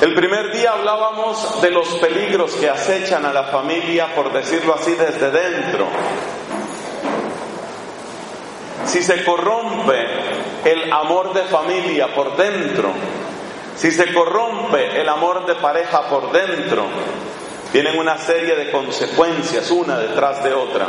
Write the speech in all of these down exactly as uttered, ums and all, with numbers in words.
El primer día hablábamos de los peligros que acechan a la familia, por decirlo así, desde dentro. Si se corrompe el amor de familia por dentro, si se corrompe el amor de pareja por dentro, vienen una serie de consecuencias, una detrás de otra.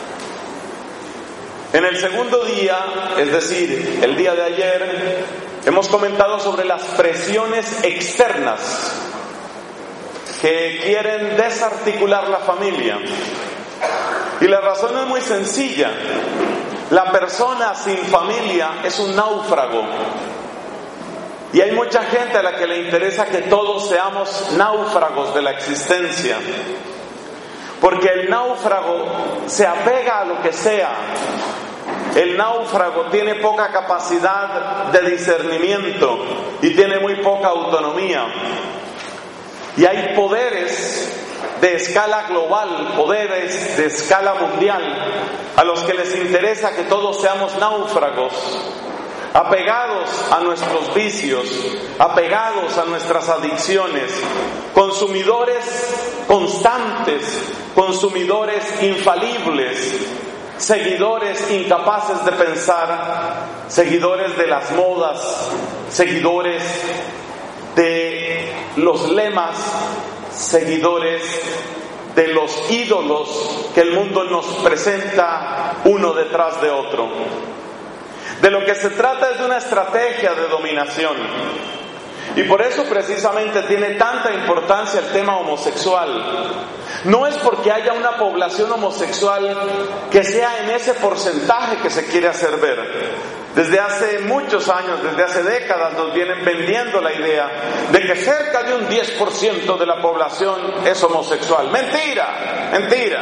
En el segundo día, es decir, el día de ayer, hemos comentado sobre las presiones externas que quieren desarticular la familia. Y la razón es muy sencilla. La persona sin familia es un náufrago. Y hay mucha gente a la que le interesa que todos seamos náufragos de la existencia. Porque el náufrago se apega a lo que sea. El náufrago tiene poca capacidad de discernimiento y tiene muy poca autonomía. Y hay poderes de escala global, poderes de escala mundial, a los que les interesa que todos seamos náufragos, apegados a nuestros vicios, apegados a nuestras adicciones, consumidores constantes, consumidores infalibles, seguidores incapaces de pensar, seguidores de las modas, seguidores de los lemas, seguidores de los ídolos que el mundo nos presenta uno detrás de otro. De lo que se trata es de una estrategia de dominación. Y por eso precisamente tiene tanta importancia el tema homosexual. No es porque haya una población homosexual que sea en ese porcentaje que se quiere hacer ver. Desde hace muchos años, desde hace décadas, nos vienen vendiendo la idea de que cerca de un diez por ciento de la población es homosexual. ¡Mentira! ¡Mentira!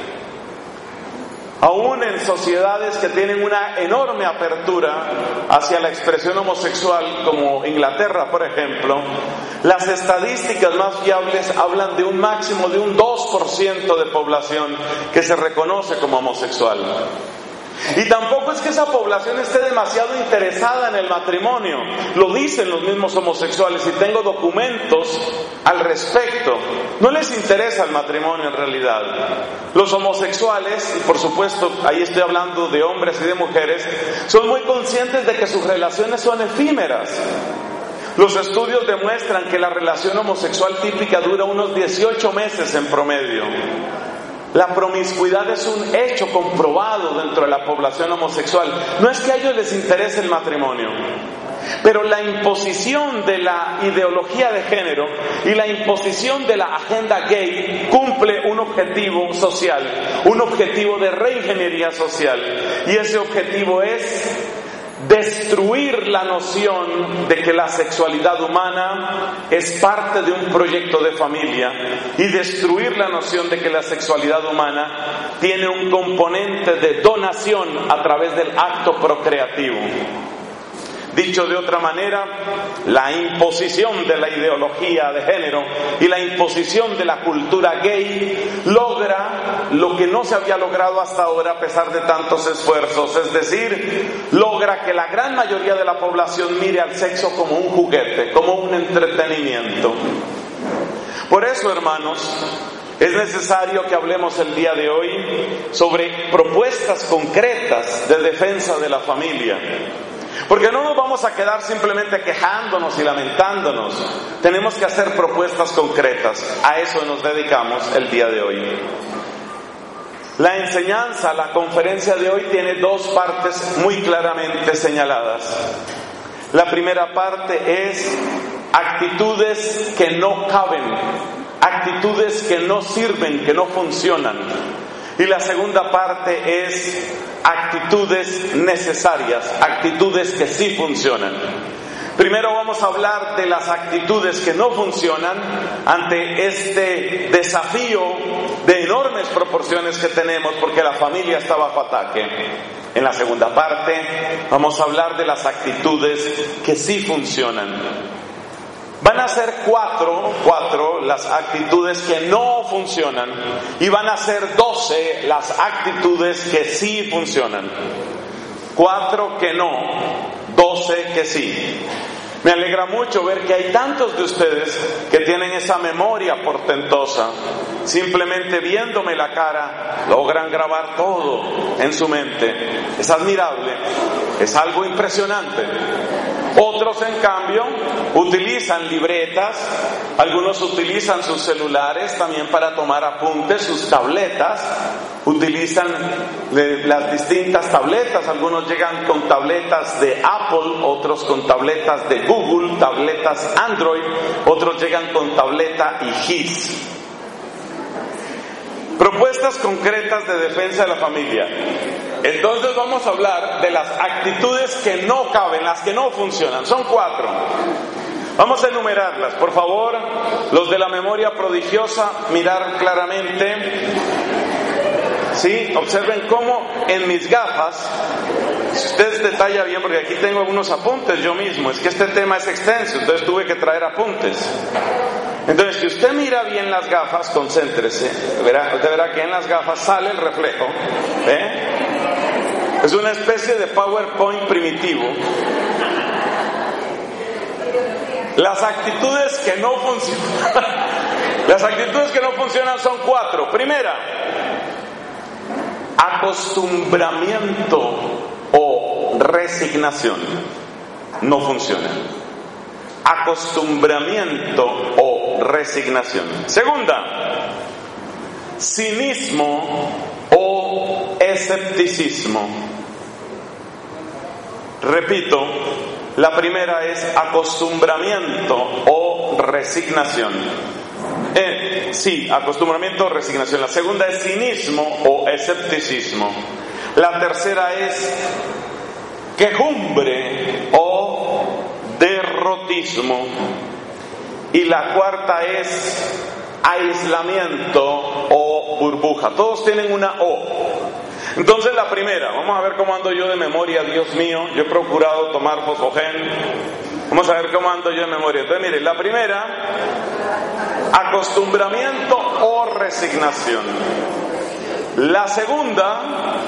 Aún en sociedades que tienen una enorme apertura hacia la expresión homosexual, como Inglaterra, por ejemplo, las estadísticas más fiables hablan de un máximo de un dos por ciento de población que se reconoce como homosexual. Y tampoco es que esa población esté demasiado interesada en el matrimonio, lo dicen los mismos homosexuales y tengo documentos al respecto. No les interesa el matrimonio en realidad. Los homosexuales, y por supuesto ahí estoy hablando de hombres y de mujeres, son muy conscientes de que sus relaciones son efímeras. Los estudios demuestran que la relación homosexual típica dura unos dieciocho meses en promedio. La promiscuidad es un hecho comprobado dentro de la población homosexual. No es que a ellos les interese el matrimonio, pero la imposición de la ideología de género y la imposición de la agenda gay cumple un objetivo social, un objetivo de reingeniería social. Y ese objetivo es destruir la noción de que la sexualidad humana es parte de un proyecto de familia y destruir la noción de que la sexualidad humana tiene un componente de donación a través del acto procreativo. Dicho de otra manera, la imposición de la ideología de género y la imposición de la cultura gay logra lo que no se había logrado hasta ahora a pesar de tantos esfuerzos, es decir, logra que la gran mayoría de la población mire al sexo como un juguete, como un entretenimiento. Por eso, hermanos, es necesario que hablemos el día de hoy sobre propuestas concretas de defensa de la familia. Porque no nos vamos a quedar simplemente quejándonos y lamentándonos. Tenemos que hacer propuestas concretas. A eso nos dedicamos el día de hoy. La enseñanza, la conferencia de hoy tiene dos partes muy claramente señaladas. La primera parte es actitudes que no caben, actitudes que no sirven, que no funcionan. Y la segunda parte es actitudes necesarias, actitudes que sí funcionan. Primero vamos a hablar de las actitudes que no funcionan ante este desafío de enormes proporciones que tenemos porque la familia está bajo ataque. En la segunda parte vamos a hablar de las actitudes que sí funcionan. Van a ser cuatro, cuatro las actitudes que no funcionan y van a ser doce las actitudes que sí funcionan. Cuatro que no, doce que sí. Me alegra mucho ver que hay tantos de ustedes que tienen esa memoria portentosa. Simplemente viéndome la cara, logran grabar todo en su mente. Es admirable, es algo impresionante. Otros, en cambio, utilizan libretas, algunos utilizan sus celulares también para tomar apuntes, sus tabletas, utilizan las distintas tabletas, algunos llegan con tabletas de Apple, otros con tabletas de Google, tabletas Android, otros llegan con tableta y G I S. Propuestas concretas de defensa de la familia. Entonces vamos a hablar de las actitudes que no caben, las que no funcionan. Son cuatro. Vamos a enumerarlas. Por favor, los de la memoria prodigiosa, mirar claramente. Sí, observen cómo en mis gafas, si ustedes detallan bien, porque aquí tengo algunos apuntes yo mismo, es que este tema es extenso, entonces tuve que traer apuntes. Entonces, si usted mira bien las gafas, concéntrese, verá, usted verá que en las gafas sale el reflejo, ¿eh? Es una especie de PowerPoint primitivo. Las actitudes que no funcionan, las actitudes que no funcionan son cuatro. Primera, acostumbramiento o resignación. No funciona. Acostumbramiento o resignación. Segunda, cinismo o escepticismo. Repito, la primera es acostumbramiento o resignación. Eh, sí, acostumbramiento o resignación. La segunda es cinismo o escepticismo. La tercera es quejumbre o derrotismo. Y la cuarta es aislamiento o burbuja. Todos tienen una O. Entonces la primera, vamos a ver cómo ando yo de memoria, Dios mío. Yo he procurado tomar fosfogen. Vamos a ver cómo ando yo de memoria. Entonces mire, la primera, acostumbramiento o resignación. La segunda,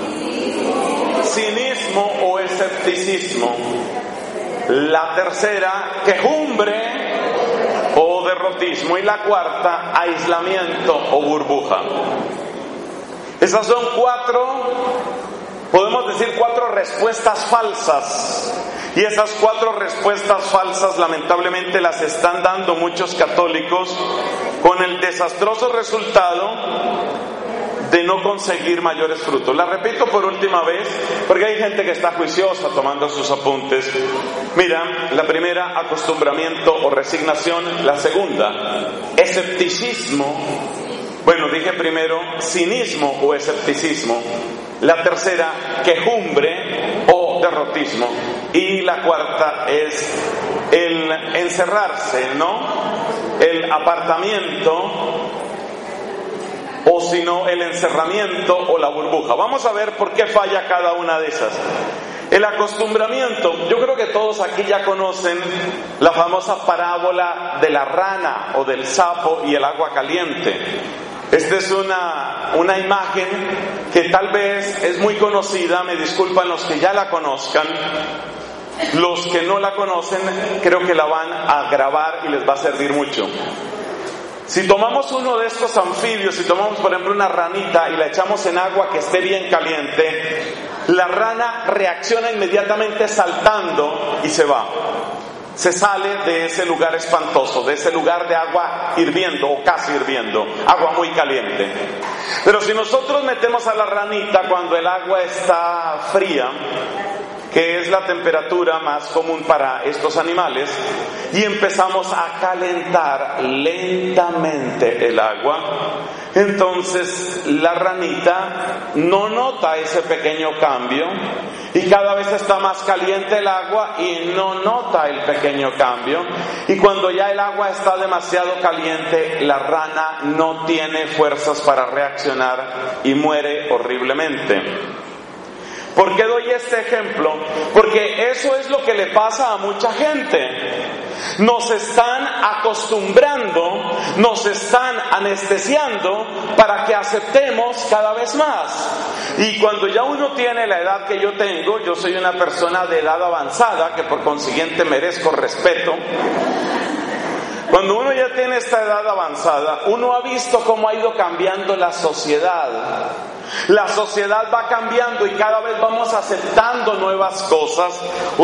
cinismo o escepticismo. La tercera, quejumbre o derrotismo. Y la cuarta, aislamiento o burbuja. Esas son cuatro, podemos decir cuatro respuestas falsas. Y esas cuatro respuestas falsas lamentablemente las están dando muchos católicos con el desastroso resultado de no conseguir mayores frutos. La repito por última vez, porque hay gente que está juiciosa tomando sus apuntes. Mira, la primera, acostumbramiento o resignación. La segunda, escepticismo. Bueno, dije primero cinismo o escepticismo. La tercera, quejumbre o derrotismo. Y la cuarta es el encerrarse, ¿no? El apartamiento, o si no, el encerramiento o la burbuja. Vamos a ver por qué falla cada una de esas. El acostumbramiento, yo creo que todos aquí ya conocen la famosa parábola de la rana o del sapo y el agua caliente. Esta es una, una imagen que tal vez es muy conocida, me disculpan los que ya la conozcan. Los que no la conocen creo que la van a grabar y les va a servir mucho. Si tomamos uno de estos anfibios, si tomamos por ejemplo una ranita y la echamos en agua que esté bien caliente, la rana reacciona inmediatamente saltando y se va. Se sale de ese lugar espantoso, de ese lugar de agua hirviendo o casi hirviendo, agua muy caliente. Pero si nosotros metemos a la ranita cuando el agua está fría, que es la temperatura más común para estos animales, y empezamos a calentar lentamente el agua, entonces la ranita no nota ese pequeño cambio y cada vez está más caliente el agua y no nota el pequeño cambio, y cuando ya el agua está demasiado caliente, la rana no tiene fuerzas para reaccionar y muere horriblemente. ¿Por qué doy este ejemplo? Porque eso es lo que le pasa a mucha gente. Nos están acostumbrando, nos están anestesiando para que aceptemos cada vez más. Y cuando ya uno tiene la edad que yo tengo, yo soy una persona de edad avanzada, que por consiguiente merezco respeto. Cuando uno ya tiene esta edad avanzada, uno ha visto cómo ha ido cambiando la sociedad. La sociedad va cambiando y cada vez vamos aceptando nuevas cosas,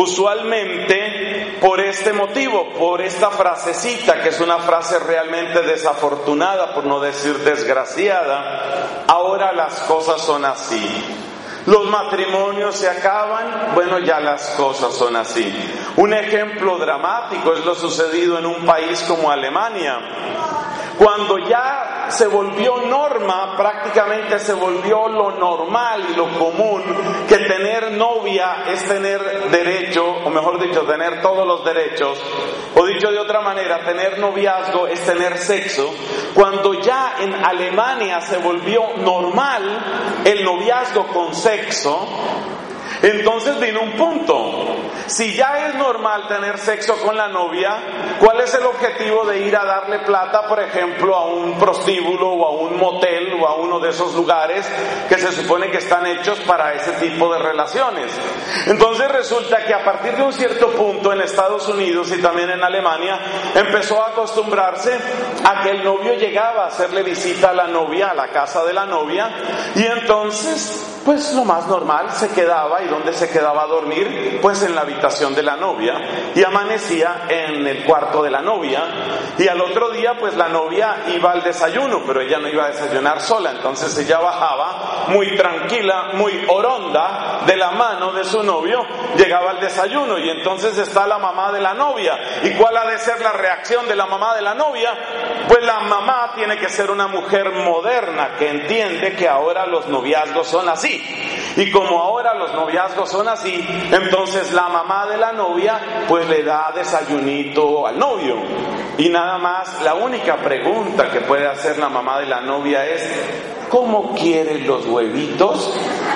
usualmente por este motivo, por esta frasecita, que es una frase realmente desafortunada, por no decir desgraciada. Ahora las cosas son así. Los matrimonios se acaban, bueno, ya las cosas son así. Un ejemplo dramático es lo sucedido en un país como Alemania. Cuando ya se volvió norma, prácticamente se volvió lo normal y lo común, que tener novia es tener derecho, o mejor dicho, tener todos los derechos, o dicho de otra manera, tener noviazgo es tener sexo. Cuando ya en Alemania se volvió normal el noviazgo con sexo, entonces vino un punto. Si ya es normal tener sexo con la novia, ¿cuál es el objetivo de ir a darle plata, por ejemplo, a un prostíbulo o a un motel o a uno de esos lugares que se supone que están hechos para ese tipo de relaciones? Entonces resulta que a partir de un cierto punto en Estados Unidos y también en Alemania empezó a acostumbrarse a que el novio llegaba a hacerle visita a la novia, a la casa de la novia, y entonces pues lo más normal, se quedaba. ¿Y dónde se quedaba a dormir? Pues en la habitación de la novia, y amanecía en el cuarto de la novia, y al otro día pues la novia iba al desayuno, pero ella no iba a desayunar sola, entonces ella bajaba muy tranquila, muy oronda, de la mano de su novio, llegaba al desayuno, y entonces está la mamá de la novia. ¿Y cuál ha de ser la reacción de la mamá de la novia? Pues la mamá tiene que ser una mujer moderna, que entiende que ahora los noviazgos son así. Y como ahora los noviazgos son así, entonces la mamá de la novia pues le da desayunito al novio. Y nada más, la única pregunta que puede hacer la mamá de la novia es: ¿cómo quieren los huevitos?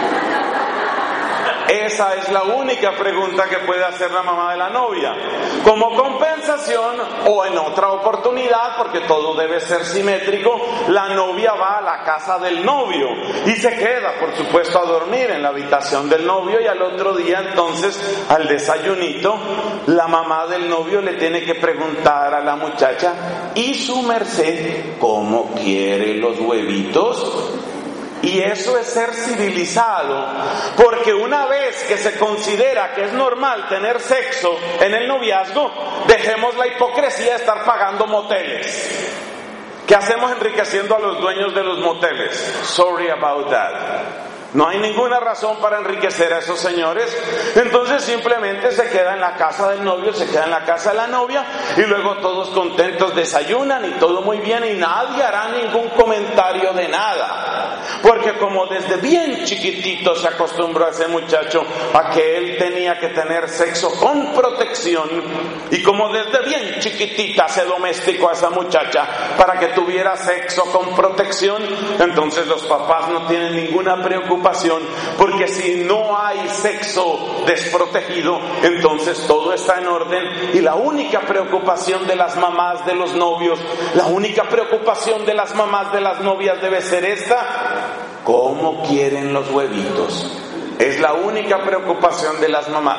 Esa es la única pregunta que puede hacer la mamá de la novia. Como compensación, o en otra oportunidad, porque todo debe ser simétrico, la novia va a la casa del novio y se queda, por supuesto, a dormir en la habitación del novio, y al otro día, entonces, al desayunito, la mamá del novio le tiene que preguntar a la muchacha: ¿y su merced cómo quiere los huevitos? Y eso es ser civilizado, porque una vez que se considera que es normal tener sexo en el noviazgo, dejemos la hipocresía de estar pagando moteles. ¿Qué hacemos enriqueciendo a los dueños de los moteles? Sorry about that. No hay ninguna razón para enriquecer a esos señores. Entonces simplemente se queda en la casa del novio, se queda en la casa de la novia, y luego todos contentos desayunan y todo muy bien, y nadie hará ningún comentario de nada. Porque como desde bien chiquitito se acostumbró a ese muchacho a que él tenía que tener sexo con protección, y como desde bien chiquitita se domesticó a esa muchacha para que tuviera sexo con protección, entonces los papás no tienen ninguna preocupación, porque si no hay sexo desprotegido, entonces todo está en orden. Y la única preocupación de las mamás de los novios, la única preocupación de las mamás de las novias debe ser esta: ¿cómo quieren los huevitos? Es la única preocupación de las mamás.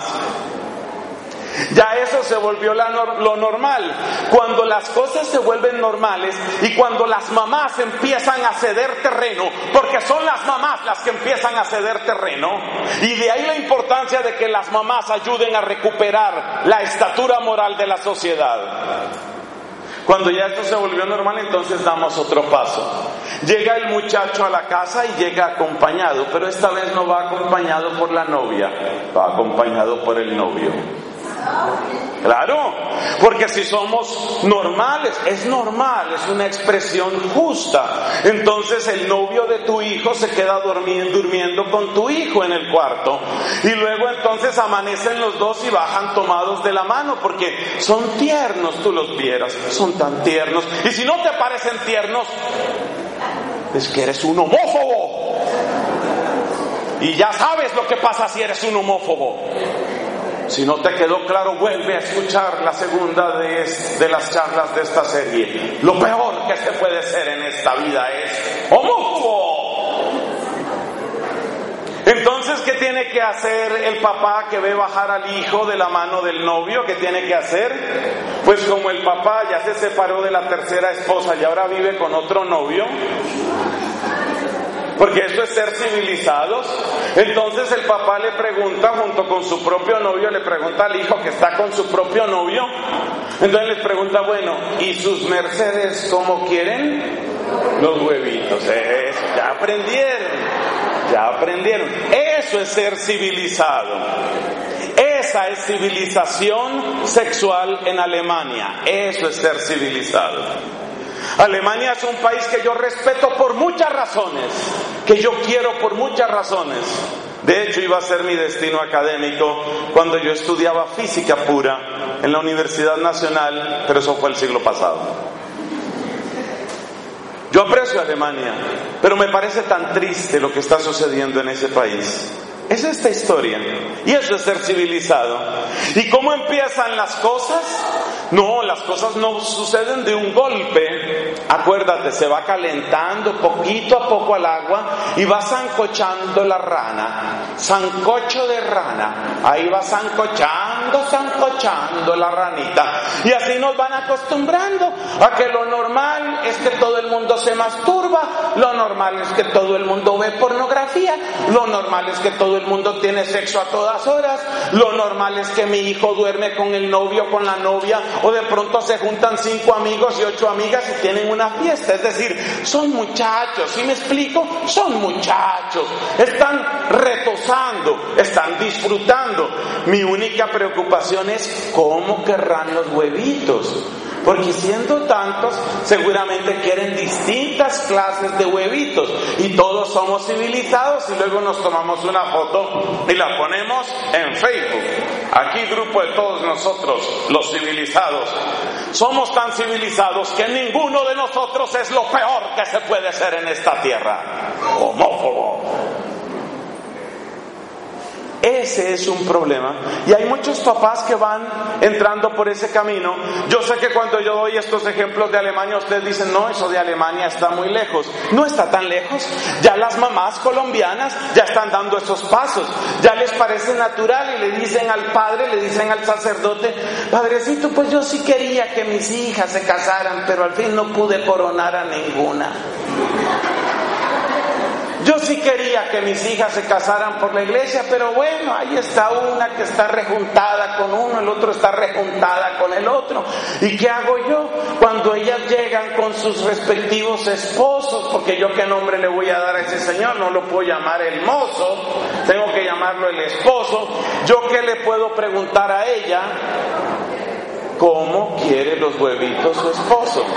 Ya eso se volvió la nor- lo normal. Cuando las cosas se vuelven normales y cuando las mamás empiezan a ceder terreno, porque son las mamás las que empiezan a ceder terreno, y de ahí la importancia de que las mamás ayuden a recuperar la estatura moral de la sociedad. Cuando ya esto se volvió normal, entonces damos otro paso. Llega el muchacho a la casa y llega acompañado, pero esta vez no va acompañado por la novia, va acompañado por el novio. Claro, porque si somos normales, es normal, es una expresión justa. Entonces el novio de tu hijo se queda durmiendo, durmiendo con tu hijo en el cuarto, y luego entonces amanecen los dos y bajan tomados de la mano, porque son tiernos, tú los vieras, son tan tiernos. Y si no te parecen tiernos, es que eres un homófobo. Y ya sabes lo que pasa si eres un homófobo. Si no te quedó claro, vuelve a escuchar la segunda de, de las charlas de esta serie. Lo peor que se puede ser en esta vida es homófobo. Entonces, ¿qué tiene que hacer el papá que ve bajar al hijo de la mano del novio? ¿Qué tiene que hacer? Pues como el papá ya se separó de la tercera esposa y ahora vive con otro novio, porque esto es ser civilizados, entonces el papá le pregunta, junto con su propio novio, le pregunta al hijo que está con su propio novio, entonces les pregunta, bueno, ¿y sus mercedes cómo quieren? Los huevitos. Eso, ya aprendieron. Ya aprendieron. Eso es ser civilizado. Esa es civilización sexual en Alemania. Eso es ser civilizado. Alemania es un país que yo respeto por muchas razones, que yo quiero por muchas razones. De hecho, iba a ser mi destino académico cuando yo estudiaba física pura en la Universidad Nacional, pero eso fue el siglo pasado. Yo aprecio a Alemania, pero me parece tan triste lo que está sucediendo en ese país. Es esta historia, y eso es ser civilizado. ¿Y cómo empiezan las cosas? No, las cosas no suceden de un golpe. Acuérdate, se va calentando poquito a poco al agua y va sancochando la rana. Sancocho de rana. Ahí va sancochando, sancochando la ranita. Y así nos van acostumbrando a que lo normal es que todo el mundo se masturba, lo normal es que todo el mundo ve pornografía, lo normal es que todo el mundo tiene sexo a todas horas, lo normal es que mi hijo duerme con el novio, con la novia, o de pronto se juntan cinco amigos y ocho amigas y tienen una fiesta. Es decir, son muchachos, ¿sí me explico? Son muchachos, están retozando, están disfrutando. Mi única preocupación es cómo querrán los huevitos, porque siendo tantos, seguramente quieren distintas clases de huevitos, y todos somos civilizados y luego nos tomamos una foto y la ponemos en Facebook. Aquí, grupo de todos nosotros, los civilizados, somos tan civilizados que ninguno de nosotros es lo peor que se puede ser en esta tierra. Homófobo. Ese es un problema, y hay muchos papás que van entrando por ese camino. Yo sé que cuando yo doy estos ejemplos de Alemania, ustedes dicen, no, eso de Alemania está muy lejos. No está tan lejos. Ya las mamás colombianas ya están dando esos pasos, ya les parece natural, y le dicen al padre, le dicen al sacerdote, padrecito, pues yo sí quería que mis hijas se casaran, pero al fin no pude coronar a ninguna. Yo sí quería que mis hijas se casaran por la iglesia, pero bueno, ahí está una que está rejuntada con uno, el otro está rejuntada con el otro. ¿Y qué hago yo? Cuando ellas llegan con sus respectivos esposos, porque yo qué nombre le voy a dar a ese señor, no lo puedo llamar el mozo, tengo que llamarlo el esposo. ¿Yo qué le puedo preguntar a ella? ¿Cómo quiere los huevitos su esposo?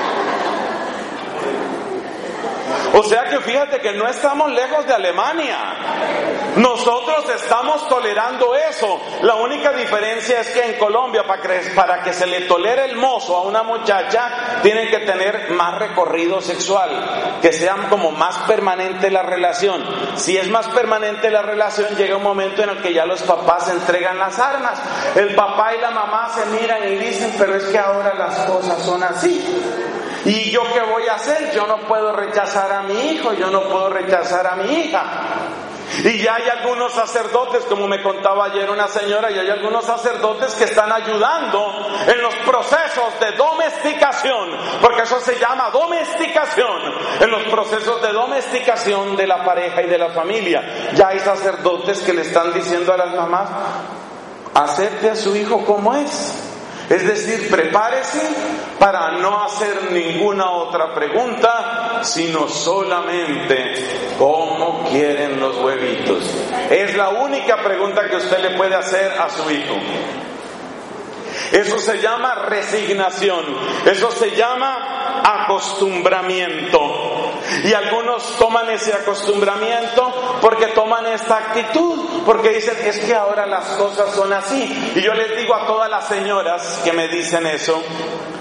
O sea que fíjate que no estamos lejos de Alemania. Nosotros estamos tolerando eso. La única diferencia es que en Colombia, para que, para que se le tolere el mozo a una muchacha, tienen que tener más recorrido sexual, que sea como más permanente la relación. Si es más permanente la relación, llega un momento en el que ya los papás entregan las armas. El papá y la mamá se miran y dicen, pero es que ahora las cosas son así. ¿Y yo qué voy a hacer? Yo no puedo rechazar a mi hijo, yo no puedo rechazar a mi hija. Y ya hay algunos sacerdotes, como me contaba ayer una señora, y hay algunos sacerdotes que están ayudando en los procesos de domesticación, porque eso se llama domesticación, en los procesos de domesticación de la pareja y de la familia. Ya hay sacerdotes que le están diciendo a las mamás, acepte a su hijo como es. Es decir, prepárese para no hacer ninguna otra pregunta, sino solamente ¿cómo quieren los huevitos? Es la única pregunta que usted le puede hacer a su hijo. Eso se llama resignación, eso se llama acostumbramiento. Y algunos toman ese acostumbramiento porque toman esta actitud, porque dicen, es que ahora las cosas son así. Y yo les digo a todas las señoras que me dicen eso,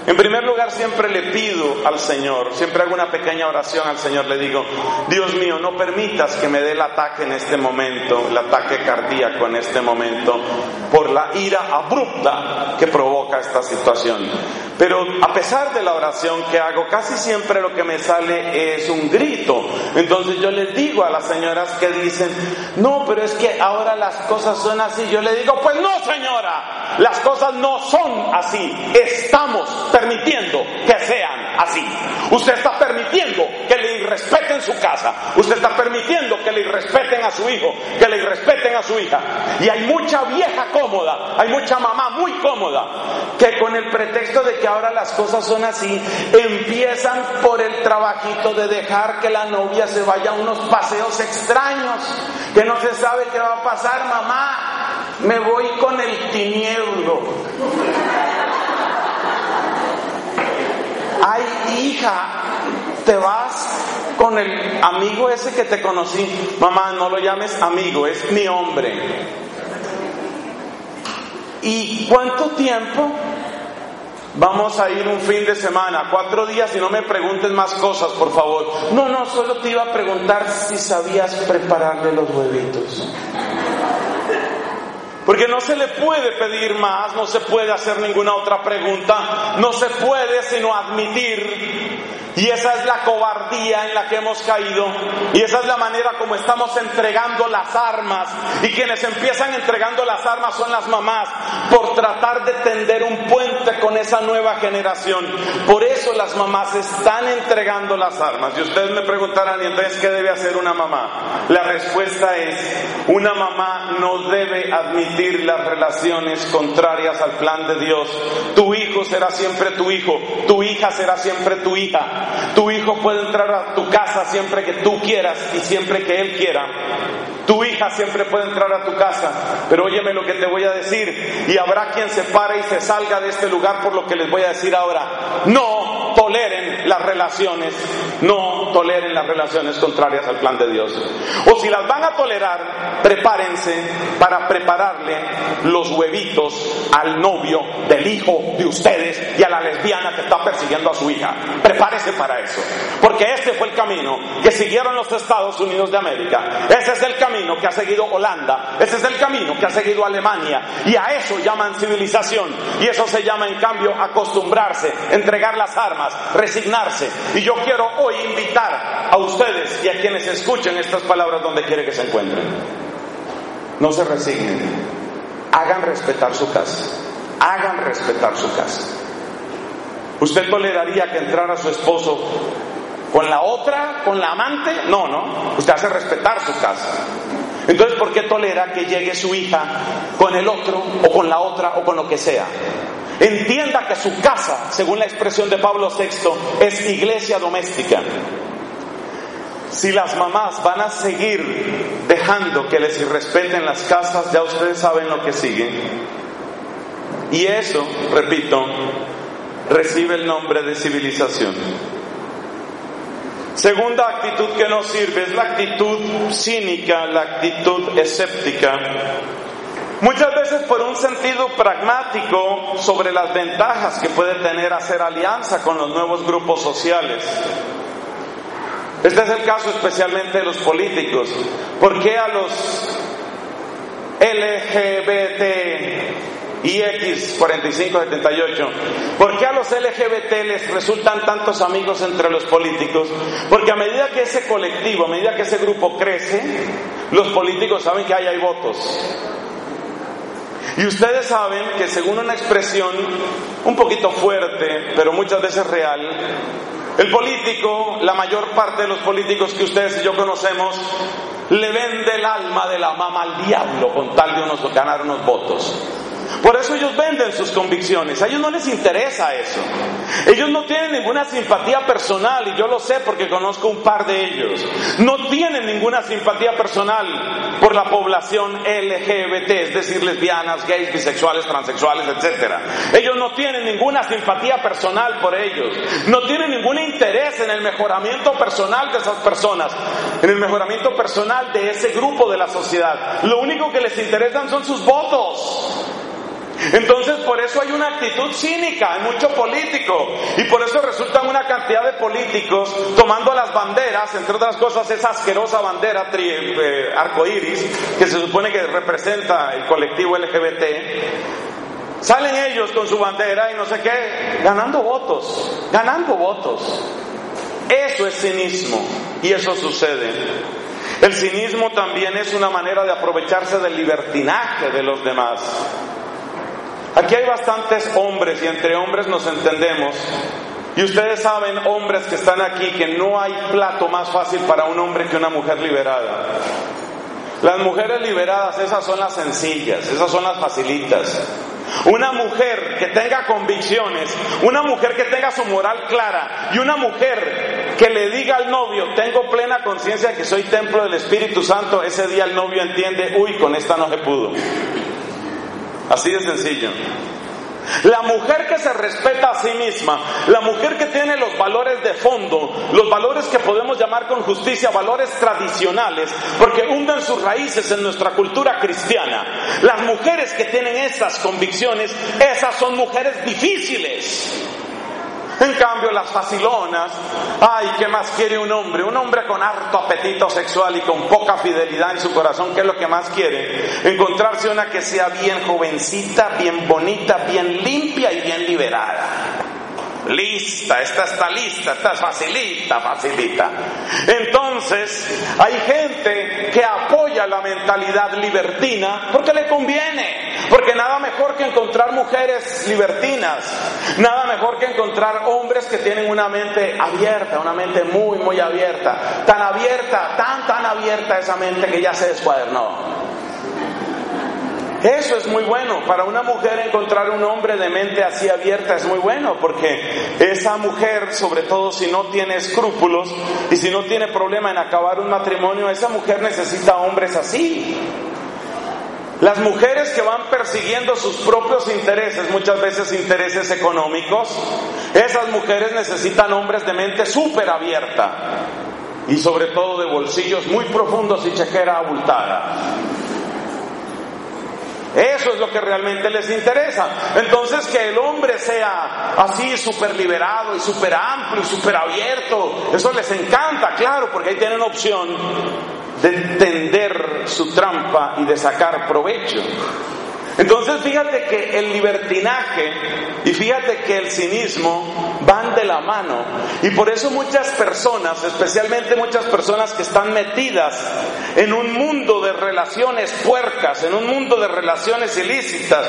En primer lugar, siempre le pido al Señor, siempre hago una pequeña oración al Señor, le digo: Dios mío, no permitas que me dé el ataque en este momento, el ataque cardíaco en este momento, por la ira abrupta que provoca esta situación. Pero a pesar de la oración que hago, casi siempre lo que me sale es un grito. Entonces yo les digo a las señoras que dicen: no, pero es que ahora las cosas son así. Yo le digo: pues no, señora, las cosas no son así. Estamos permitiendo que sean así. Usted está permitiendo que le irrespeten su casa. Usted está permitiendo que le irrespeten a su hijo, que le irrespeten a su hija. Y hay mucha vieja cómoda, hay mucha mamá muy cómoda, que con el pretexto de que ahora las cosas son así, empiezan por el trabajito de dejar que la novia se vaya a unos paseos extraños, que no se sabe qué va a pasar. Mamá, me voy con el tinieblo. Ay, hija, te vas con el amigo ese que te conocí. Mamá, no lo llames amigo, es mi hombre. ¿Y cuánto tiempo? Vamos a ir un fin de semana, cuatro días, y no me preguntes más cosas, por favor. No, no, solo te iba a preguntar si sabías prepararle los huevitos. Porque no se le puede pedir más, no se puede hacer ninguna otra pregunta, no se puede sino admitir. Y esa es la cobardía en la que hemos caído, y esa es la manera como estamos entregando las armas, y quienes empiezan entregando las armas son las mamás, por tratar de tender un puente con esa nueva generación. Por eso las mamás están entregando las armas. Y ustedes me preguntarán: ¿y entonces qué debe hacer una mamá? La respuesta es: una mamá no debe admitir las relaciones contrarias al plan de Dios. Tu hijo será siempre tu hijo, tu hija será siempre tu hija. Tu hijo puede entrar a tu casa siempre que tú quieras y siempre que él quiera. Tu hija siempre puede entrar a tu casa. Pero óyeme lo que te voy a decir, y habrá quien se pare y se salga de este lugar por lo que les voy a decir ahora. No toleren las relaciones, no toleren las relaciones contrarias al plan de Dios. O si las van a tolerar, prepárense para prepararle los huevitos al novio del hijo de ustedes y a la lesbiana que está persiguiendo a su hija. Prepárese para eso, porque este fue el camino que siguieron los Estados Unidos de América. Ese es el camino que ha seguido Holanda, ese es el camino que ha seguido Alemania, y a eso llaman civilización, y eso se llama en cambio acostumbrarse, entregar las armas, resignarse. Y yo quiero hoy invitar a ustedes y a quienes escuchen estas palabras donde quiera que se encuentren: no se resignen, hagan respetar su casa, hagan respetar su casa. ¿Usted toleraría que entrara su esposo con la otra, con la amante? No, no, usted hace respetar su casa. Entonces, ¿por qué tolera que llegue su hija con el otro, o con la otra, o con lo que sea? Entienda que su casa, según la expresión de Pablo sexto, es iglesia doméstica. Si las mamás van a seguir dejando que les irrespeten las casas, ya ustedes saben lo que sigue. Y eso, repito, recibe el nombre de civilización. Segunda actitud que no sirve es la actitud cínica, la actitud escéptica. Muchas veces por un sentido pragmático sobre las ventajas que puede tener hacer alianza con los nuevos grupos sociales. Este es el caso especialmente de los políticos. ¿Por qué a los L G B T y X cuarenta y cinco setenta y ocho, ¿por qué a los L G B T les resultan tantos amigos entre los políticos? Porque a medida que ese colectivo, a medida que ese grupo crece, los políticos saben que ahí hay votos. Y ustedes saben que, según una expresión un poquito fuerte, pero muchas veces real, el político, la mayor parte de los políticos que ustedes y yo conocemos, le vende el alma de la mama al diablo con tal de unos, ganar unos votos. Por eso ellos venden sus convicciones. A ellos no les interesa eso. Ellos no tienen ninguna simpatía personal, y yo lo sé porque conozco un par de ellos. No tienen ninguna simpatía personal por la población L G B T, es decir, lesbianas, gays, bisexuales, transexuales, etcétera. Ellos no tienen ninguna simpatía personal por ellos. No tienen ningún interés en el mejoramiento personal de esas personas, en el mejoramiento personal de ese grupo de la sociedad. Lo único que les interesan son sus votos. Entonces por eso hay una actitud cínica, hay mucho político, y por eso resultan una cantidad de políticos tomando las banderas, entre otras cosas esa asquerosa bandera tri, eh, arcoíris, que se supone que representa el colectivo L G B T. Salen ellos con su bandera y no sé qué, ganando votos, ganando votos. Eso es cinismo, y eso sucede. El cinismo también es una manera de aprovecharse del libertinaje de los demás. Aquí hay bastantes hombres y entre hombres nos entendemos. Y ustedes saben, hombres que están aquí, que no hay plato más fácil para un hombre que una mujer liberada. Las mujeres liberadas, esas son las sencillas, esas son las facilitas. Una mujer que tenga convicciones, una mujer que tenga su moral clara y una mujer que le diga al novio, tengo plena conciencia de que soy templo del Espíritu Santo, ese día el novio entiende, uy, con esta no se pudo. Así de sencillo. La mujer que se respeta a sí misma, la mujer que tiene los valores de fondo, los valores que podemos llamar con justicia valores tradicionales, porque hunden sus raíces en nuestra cultura cristiana. Las mujeres que tienen esas convicciones, esas son mujeres difíciles. En cambio las facilonas, ay, ¿qué más quiere un hombre? Un hombre con harto apetito sexual y con poca fidelidad en su corazón, ¿qué es lo que más quiere? Encontrarse una que sea bien jovencita, bien bonita, bien limpia y bien liberada. Lista, esta está lista, esta es facilita, facilita. Entonces, hay gente que apoya la mentalidad libertina porque le conviene, porque nada mejor que encontrar mujeres libertinas, nada mejor que encontrar hombres que tienen una mente abierta, una mente muy, muy abierta, tan abierta, tan, tan abierta esa mente que ya se descuadernó. Eso es muy bueno. Para una mujer encontrar un hombre de mente así abierta es muy bueno, porque esa mujer, sobre todo si no tiene escrúpulos y si no tiene problema en acabar un matrimonio, esa mujer necesita hombres así. Las mujeres que van persiguiendo sus propios intereses, muchas veces intereses económicos, esas mujeres necesitan hombres de mente súper abierta y sobre todo de bolsillos muy profundos y chequera abultada. Eso es lo que realmente les interesa. Entonces, que el hombre sea así súper liberado y súper amplio y súper abierto, eso les encanta, claro, porque ahí tienen opción de tender su trampa y de sacar provecho. Entonces fíjate que el libertinaje y fíjate que el cinismo van de la mano, y por eso muchas personas, especialmente muchas personas que están metidas en un mundo de relaciones puercas, en un mundo de relaciones ilícitas,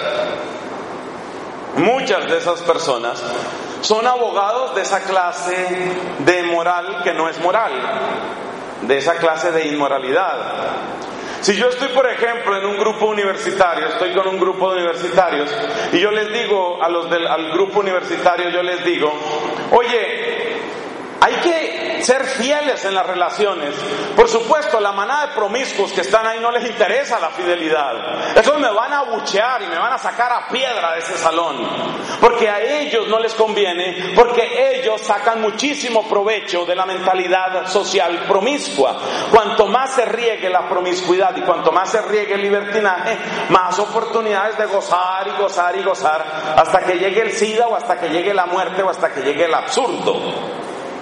muchas de esas personas son abogados de esa clase de moral que no es moral, de esa clase de inmoralidad. Si yo estoy, por ejemplo, en un grupo universitario, estoy con un grupo de universitarios, y yo les digo a los del al grupo universitario, yo les digo, oye, hay que ser fieles en las relaciones. Por supuesto, la manada de promiscuos que están ahí no les interesa la fidelidad. Esos me van a abuchear y me van a sacar a piedra de ese salón, porque a ellos no les conviene, porque ellos sacan muchísimo provecho de la mentalidad social promiscua. Cuanto más se riegue la promiscuidad y cuanto más se riegue el libertinaje, más oportunidades de gozar y gozar y gozar hasta que llegue el SIDA o hasta que llegue la muerte o hasta que llegue el absurdo.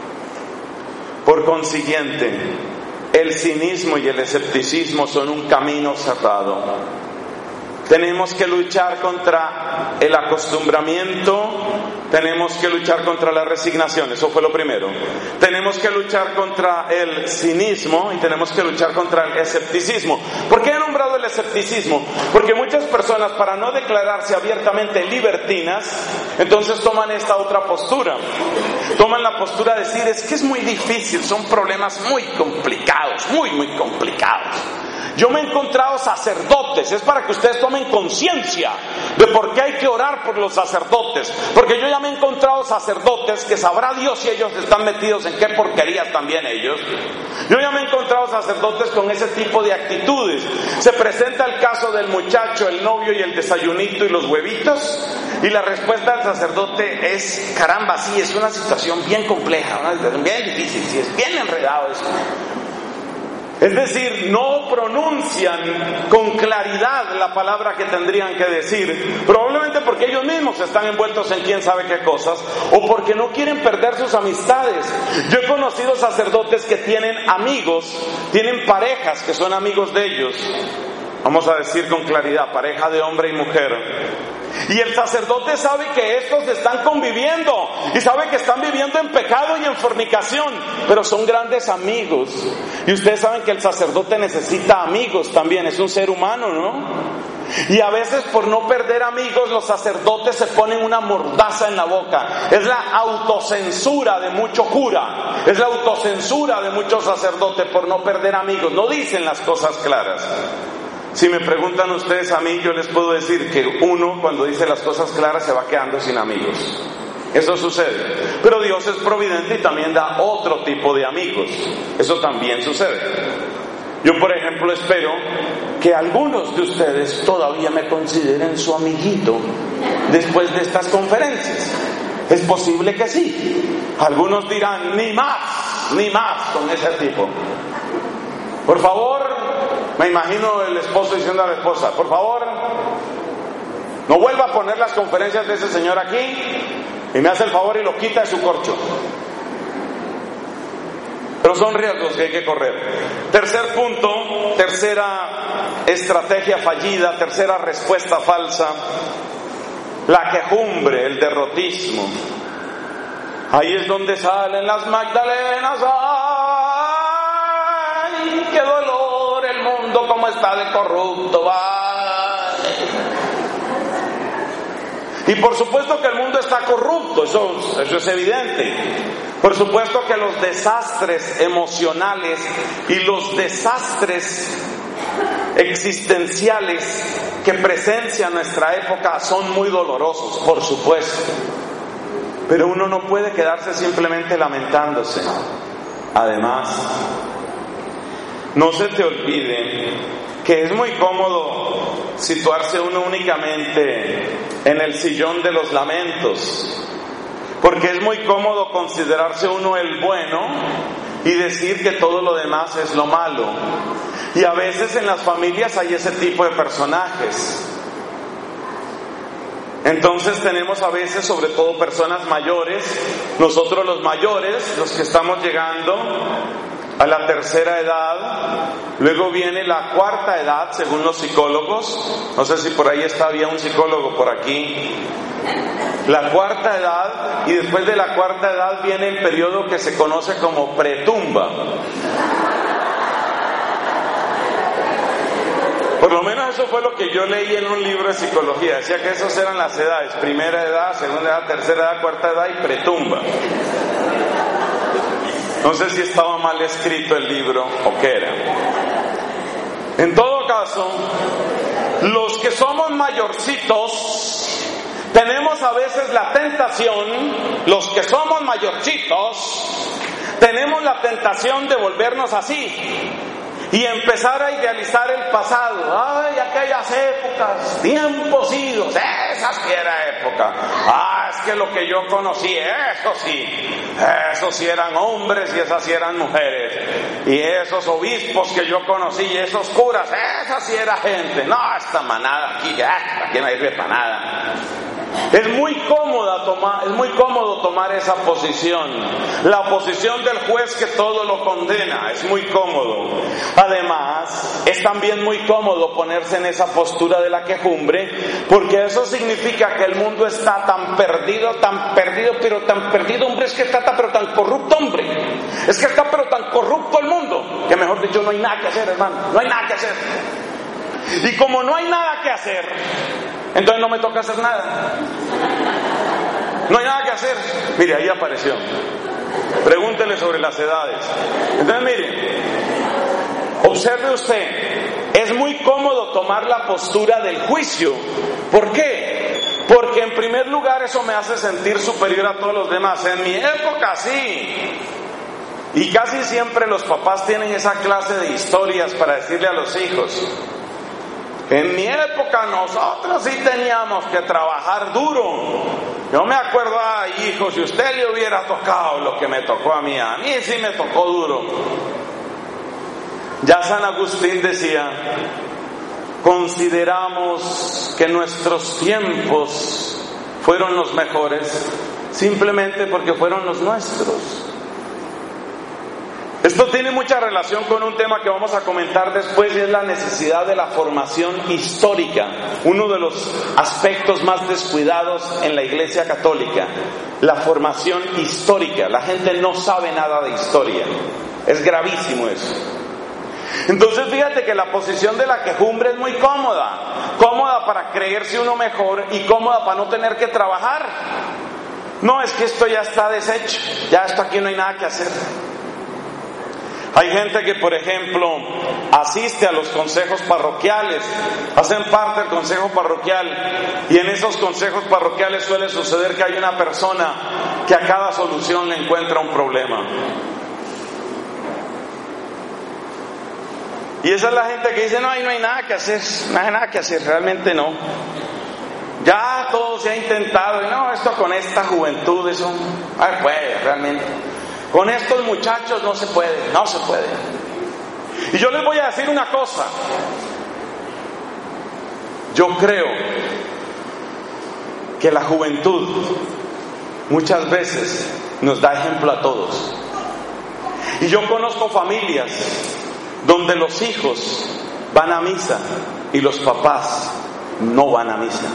Por consiguiente, el cinismo y el escepticismo son un camino cerrado. Tenemos que luchar contra el acostumbramiento, tenemos que luchar contra la resignación, eso fue lo primero. Tenemos que luchar contra el cinismo y tenemos que luchar contra el escepticismo. ¿Por qué he nombrado el escepticismo? Porque muchas personas, para no declararse abiertamente libertinas, entonces toman esta otra postura. Toman la postura de decir, es que es muy difícil, son problemas muy complicados, muy, muy complicados. Yo me he encontrado sacerdotes, es para que ustedes tomen conciencia de por qué hay que orar por los sacerdotes, porque yo ya me he encontrado sacerdotes que sabrá Dios si ellos están metidos en qué porquerías también ellos. Yo ya me he encontrado sacerdotes con ese tipo de actitudes. Se presenta el caso del muchacho, el novio y el desayunito y los huevitos, y la respuesta del sacerdote es, caramba, sí, es una situación bien compleja, una situación bien difícil, sí, es bien enredado eso. Es decir, no pronuncian con claridad la palabra que tendrían que decir. Probablemente probablemente porque ellos mismos están envueltos en quién sabe qué cosas, o porque no quieren perder sus amistades. Yo he conocido sacerdotes que tienen amigos, tienen parejas que son amigos de ellos, vamos a decir con claridad, pareja de hombre y mujer. Y el sacerdote sabe que estos están conviviendo y sabe que están viviendo en pecado y en fornicación, pero son grandes amigos. Y ustedes saben que el sacerdote necesita amigos también, es un ser humano, ¿no? Y a veces por no perder amigos los sacerdotes se ponen una mordaza en la boca. Es la autocensura de mucho cura, es la autocensura de muchos sacerdotes por no perder amigos, no dicen las cosas claras. Si me preguntan ustedes a mí, yo les puedo decir que uno cuando dice las cosas claras se va quedando sin amigos. Eso sucede. Pero Dios es providente y también da otro tipo de amigos. Eso también sucede. Yo, por ejemplo, espero que algunos de ustedes todavía me consideren su amiguito después de estas conferencias. Es posible que sí. Algunos dirán, ni más, ni más con ese tipo. Por favor, me imagino el esposo diciendo a la esposa, por favor, no vuelva a poner las conferencias de ese señor aquí y me hace el favor y lo quita de su corcho. Pero son riesgos que hay que correr. Tercer punto, tercera estrategia fallida, tercera respuesta falsa, la quejumbre, el derrotismo. Ahí es donde salen las Magdalenas. ¡Ay, qué dolor! El mundo como está de corrupto. ¡Ay! Y por supuesto que el mundo está corrupto, eso, eso es evidente. Por supuesto que los desastres emocionales y los desastres existenciales que presencia nuestra época son muy dolorosos, por supuesto. Pero uno no puede quedarse simplemente lamentándose. Además, no se te olvide que es muy cómodo situarse uno únicamente en el sillón de los lamentos, porque es muy cómodo considerarse uno el bueno y decir que todo lo demás es lo malo. Y a veces en las familias hay ese tipo de personajes. Entonces tenemos a veces, sobre todo personas mayores, nosotros los mayores, los que estamos llegando a la tercera edad, luego viene la cuarta edad según los psicólogos, no sé si por ahí está, había un psicólogo por aquí, la cuarta edad, y después de la cuarta edad viene el periodo que se conoce como pretumba. Por lo menos eso fue lo que yo leí en un libro de psicología. Decía que esas eran las edades: primera edad, segunda edad, tercera edad, cuarta edad y pretumba. No sé si estaba mal escrito el libro o qué era. En todo caso, los que somos mayorcitos tenemos a veces la tentación, los que somos mayorcitos tenemos la tentación de volvernos así y empezar a idealizar el pasado. Ay, aquellas épocas, tiempos idos, esa sí era época. Ah, es que lo que yo conocí, eso sí, esos sí eran hombres y esas sí eran mujeres. Y esos obispos que yo conocí y esos curas, esa sí era gente. No, esta manada aquí, aquí no sirve para nada. Es muy cómoda tomar, es muy cómodo tomar esa posición, la posición del juez que todo lo condena, es muy cómodo. Además, es también muy cómodo ponerse en esa postura de la quejumbre, porque eso significa que el mundo está tan perdido, tan perdido, pero tan perdido, hombre, es que está tan, pero tan corrupto, hombre. Es que está pero tan corrupto el mundo, que mejor dicho, no hay nada que hacer, hermano, no hay nada que hacer. Y como no hay nada que hacer, entonces no me toca hacer nada. No hay nada que hacer. Mire, ahí apareció. Pregúntele sobre las edades. Entonces, mire, observe usted, es muy cómodo tomar la postura del juicio. ¿Por qué? Porque en primer lugar eso me hace sentir superior a todos los demás. En mi época sí. Y casi siempre los papás tienen esa clase de historias para decirle a los hijos. En mi época nosotros sí teníamos que trabajar duro. Yo me acuerdo, ay hijo, si usted le hubiera tocado lo que me tocó a mí, a mí sí me tocó duro. Ya San Agustín decía, consideramos que nuestros tiempos fueron los mejores simplemente porque fueron los nuestros. Esto tiene mucha relación con un tema que vamos a comentar después, y es la necesidad de la formación histórica, uno de los aspectos más descuidados en la Iglesia Católica, la formación histórica. La gente no sabe nada de historia, es gravísimo eso. Entonces fíjate que la posición de la quejumbre es muy cómoda, cómoda para creerse uno mejor y cómoda para no tener que trabajar. No, es que esto ya está deshecho, ya esto aquí no hay nada que hacer. Hay gente que, por ejemplo, asiste a los consejos parroquiales, hacen parte del consejo parroquial, y en esos consejos parroquiales suele suceder que hay una persona que a cada solución le encuentra un problema. Y esa es la gente que dice, no, ahí no hay nada que hacer, no hay nada que hacer, realmente no. Ya todo se ha intentado, y no, esto con esta juventud, eso, ay, puede, realmente. Con estos muchachos no se puede, no se puede. Y yo les voy a decir una cosa. Yo creo que la juventud muchas veces nos da ejemplo a todos. Y yo conozco familias donde los hijos van a misa y los papás no van a misa.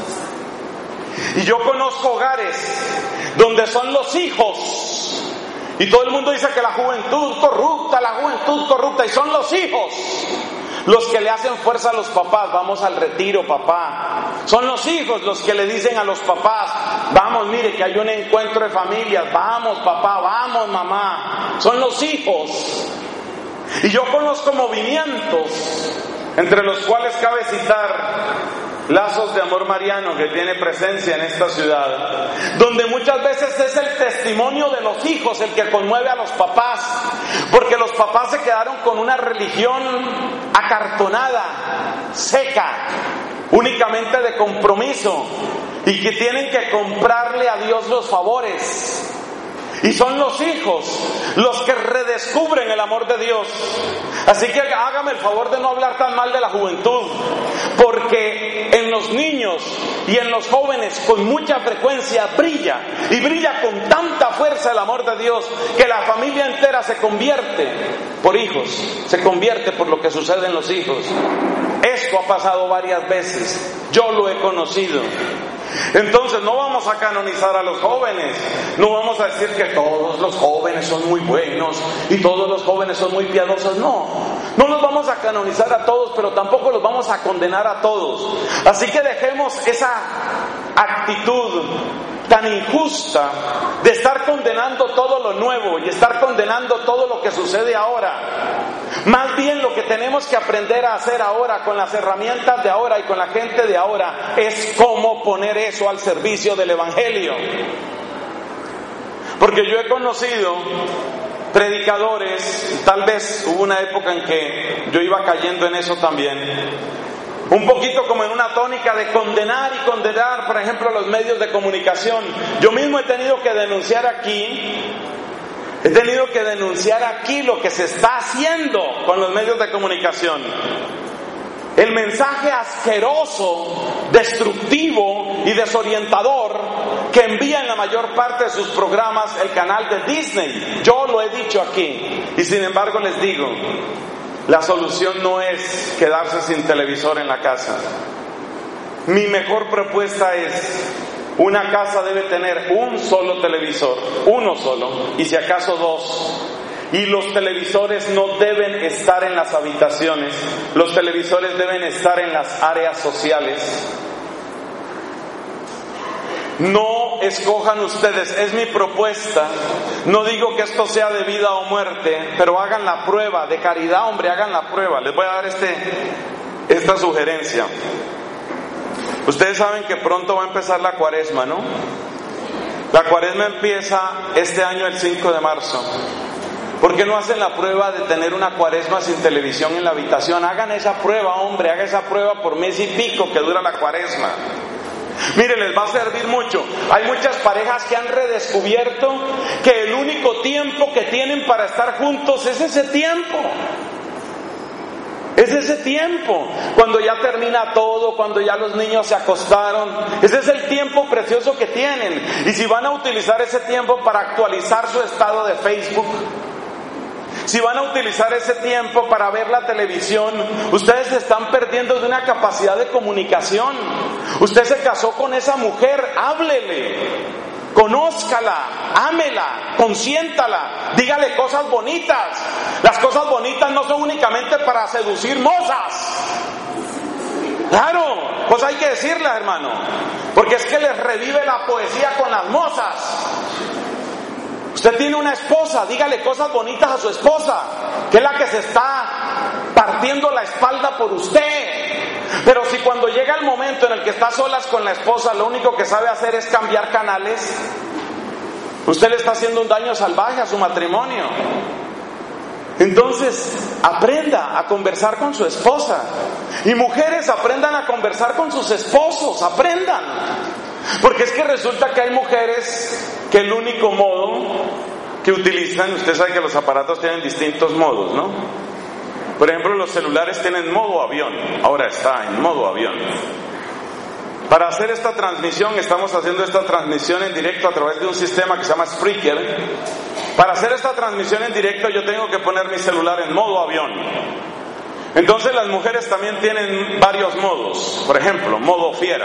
Y yo conozco hogares donde son los hijos, y todo el mundo dice que la juventud corrupta, la juventud corrupta, y son los hijos los que le hacen fuerza a los papás, vamos al retiro, papá. Son los hijos los que le dicen a los papás, vamos, mire que hay un encuentro de familias, vamos papá, vamos mamá. Son los hijos. Y yo conozco movimientos, entre los cuales cabe citar Lazos de Amor Mariano, que tiene presencia en esta ciudad, donde muchas veces es el testimonio de los hijos el que conmueve a los papás, porque los papás se quedaron con una religión acartonada, seca, únicamente de compromiso, y que tienen que comprarle a Dios los favores. Y son los hijos los que redescubren el amor de Dios. Así que hágame el favor de no hablar tan mal de la juventud, porque en los niños y en los jóvenes con mucha frecuencia brilla, y brilla con tanta fuerza el amor de Dios, que la familia entera se convierte por hijos, se convierte por lo que sucede en los hijos. Esto ha pasado varias veces, yo lo he conocido. Entonces no vamos a canonizar a los jóvenes, no vamos a decir que todos los jóvenes son muy buenos y todos los jóvenes son muy piadosos, no, no los vamos a canonizar a todos, pero tampoco los vamos a condenar a todos. Así que dejemos esa actitud tan injusta de estar condenando todo lo nuevo y estar condenando todo lo que sucede ahora. Más bien lo que tenemos que aprender a hacer ahora con las herramientas de ahora y con la gente de ahora es cómo poner eso al servicio del Evangelio. Porque yo he conocido predicadores, tal vez hubo una época en que yo iba cayendo en eso también, un poquito como en una tónica de condenar y condenar, por ejemplo, los medios de comunicación. Yo mismo he tenido que denunciar aquí, he tenido que denunciar aquí lo que se está haciendo con los medios de comunicación. El mensaje asqueroso, destructivo y desorientador que envía en la mayor parte de sus programas el canal de Disney. Yo lo he dicho aquí, y sin embargo les digo, la solución no es quedarse sin televisor en la casa. Mi mejor propuesta es, una casa debe tener un solo televisor, uno solo, y si acaso dos. Y los televisores no deben estar en las habitaciones, los televisores deben estar en las áreas sociales. No escojan ustedes, es mi propuesta. No digo que esto sea de vida o muerte, pero hagan la prueba, de caridad, hombre, hagan la prueba. Les voy a dar este, esta sugerencia. Ustedes saben que pronto va a empezar la cuaresma, ¿no? La cuaresma empieza este año el cinco de marzo. ¿Por qué no hacen la prueba de tener una cuaresma sin televisión en la habitación? Hagan esa prueba, hombre, hagan esa prueba por mes y pico que dura la cuaresma. Mire, les va a servir mucho. Hay muchas parejas que han redescubierto que el único tiempo que tienen para estar juntos es ese tiempo. Es ese tiempo, cuando ya termina todo, cuando ya los niños se acostaron. Ese es el tiempo precioso que tienen. Y si van a utilizar ese tiempo para actualizar su estado de Facebook, si van a utilizar ese tiempo para ver la televisión, ustedes se están perdiendo de una capacidad de comunicación. Usted se casó con esa mujer, háblele, conózcala, ámela, consiéntala, dígale cosas bonitas. Las cosas bonitas no son únicamente para seducir mozas. Claro, pues hay que decirlas, hermano, porque es que les revive la poesía con las mozas. Usted tiene una esposa, dígale cosas bonitas a su esposa, que es la que se está partiendo la espalda por usted. Pero si cuando llega el momento en el que está a solas con la esposa, lo único que sabe hacer es cambiar canales, usted le está haciendo un daño salvaje a su matrimonio. Entonces, aprenda a conversar con su esposa. Y mujeres, aprendan a conversar con sus esposos, aprendan. Porque es que resulta que hay mujeres que el único modo que utilizan, usted sabe que los aparatos tienen distintos modos, ¿no? Por ejemplo, los celulares tienen modo avión, ahora está en modo avión. Para hacer esta transmisión, estamos haciendo esta transmisión en directo a través de un sistema que se llama Spreaker. Para hacer esta transmisión en directo yo tengo que poner mi celular en modo avión. Entonces las mujeres también tienen varios modos, por ejemplo, modo fiera.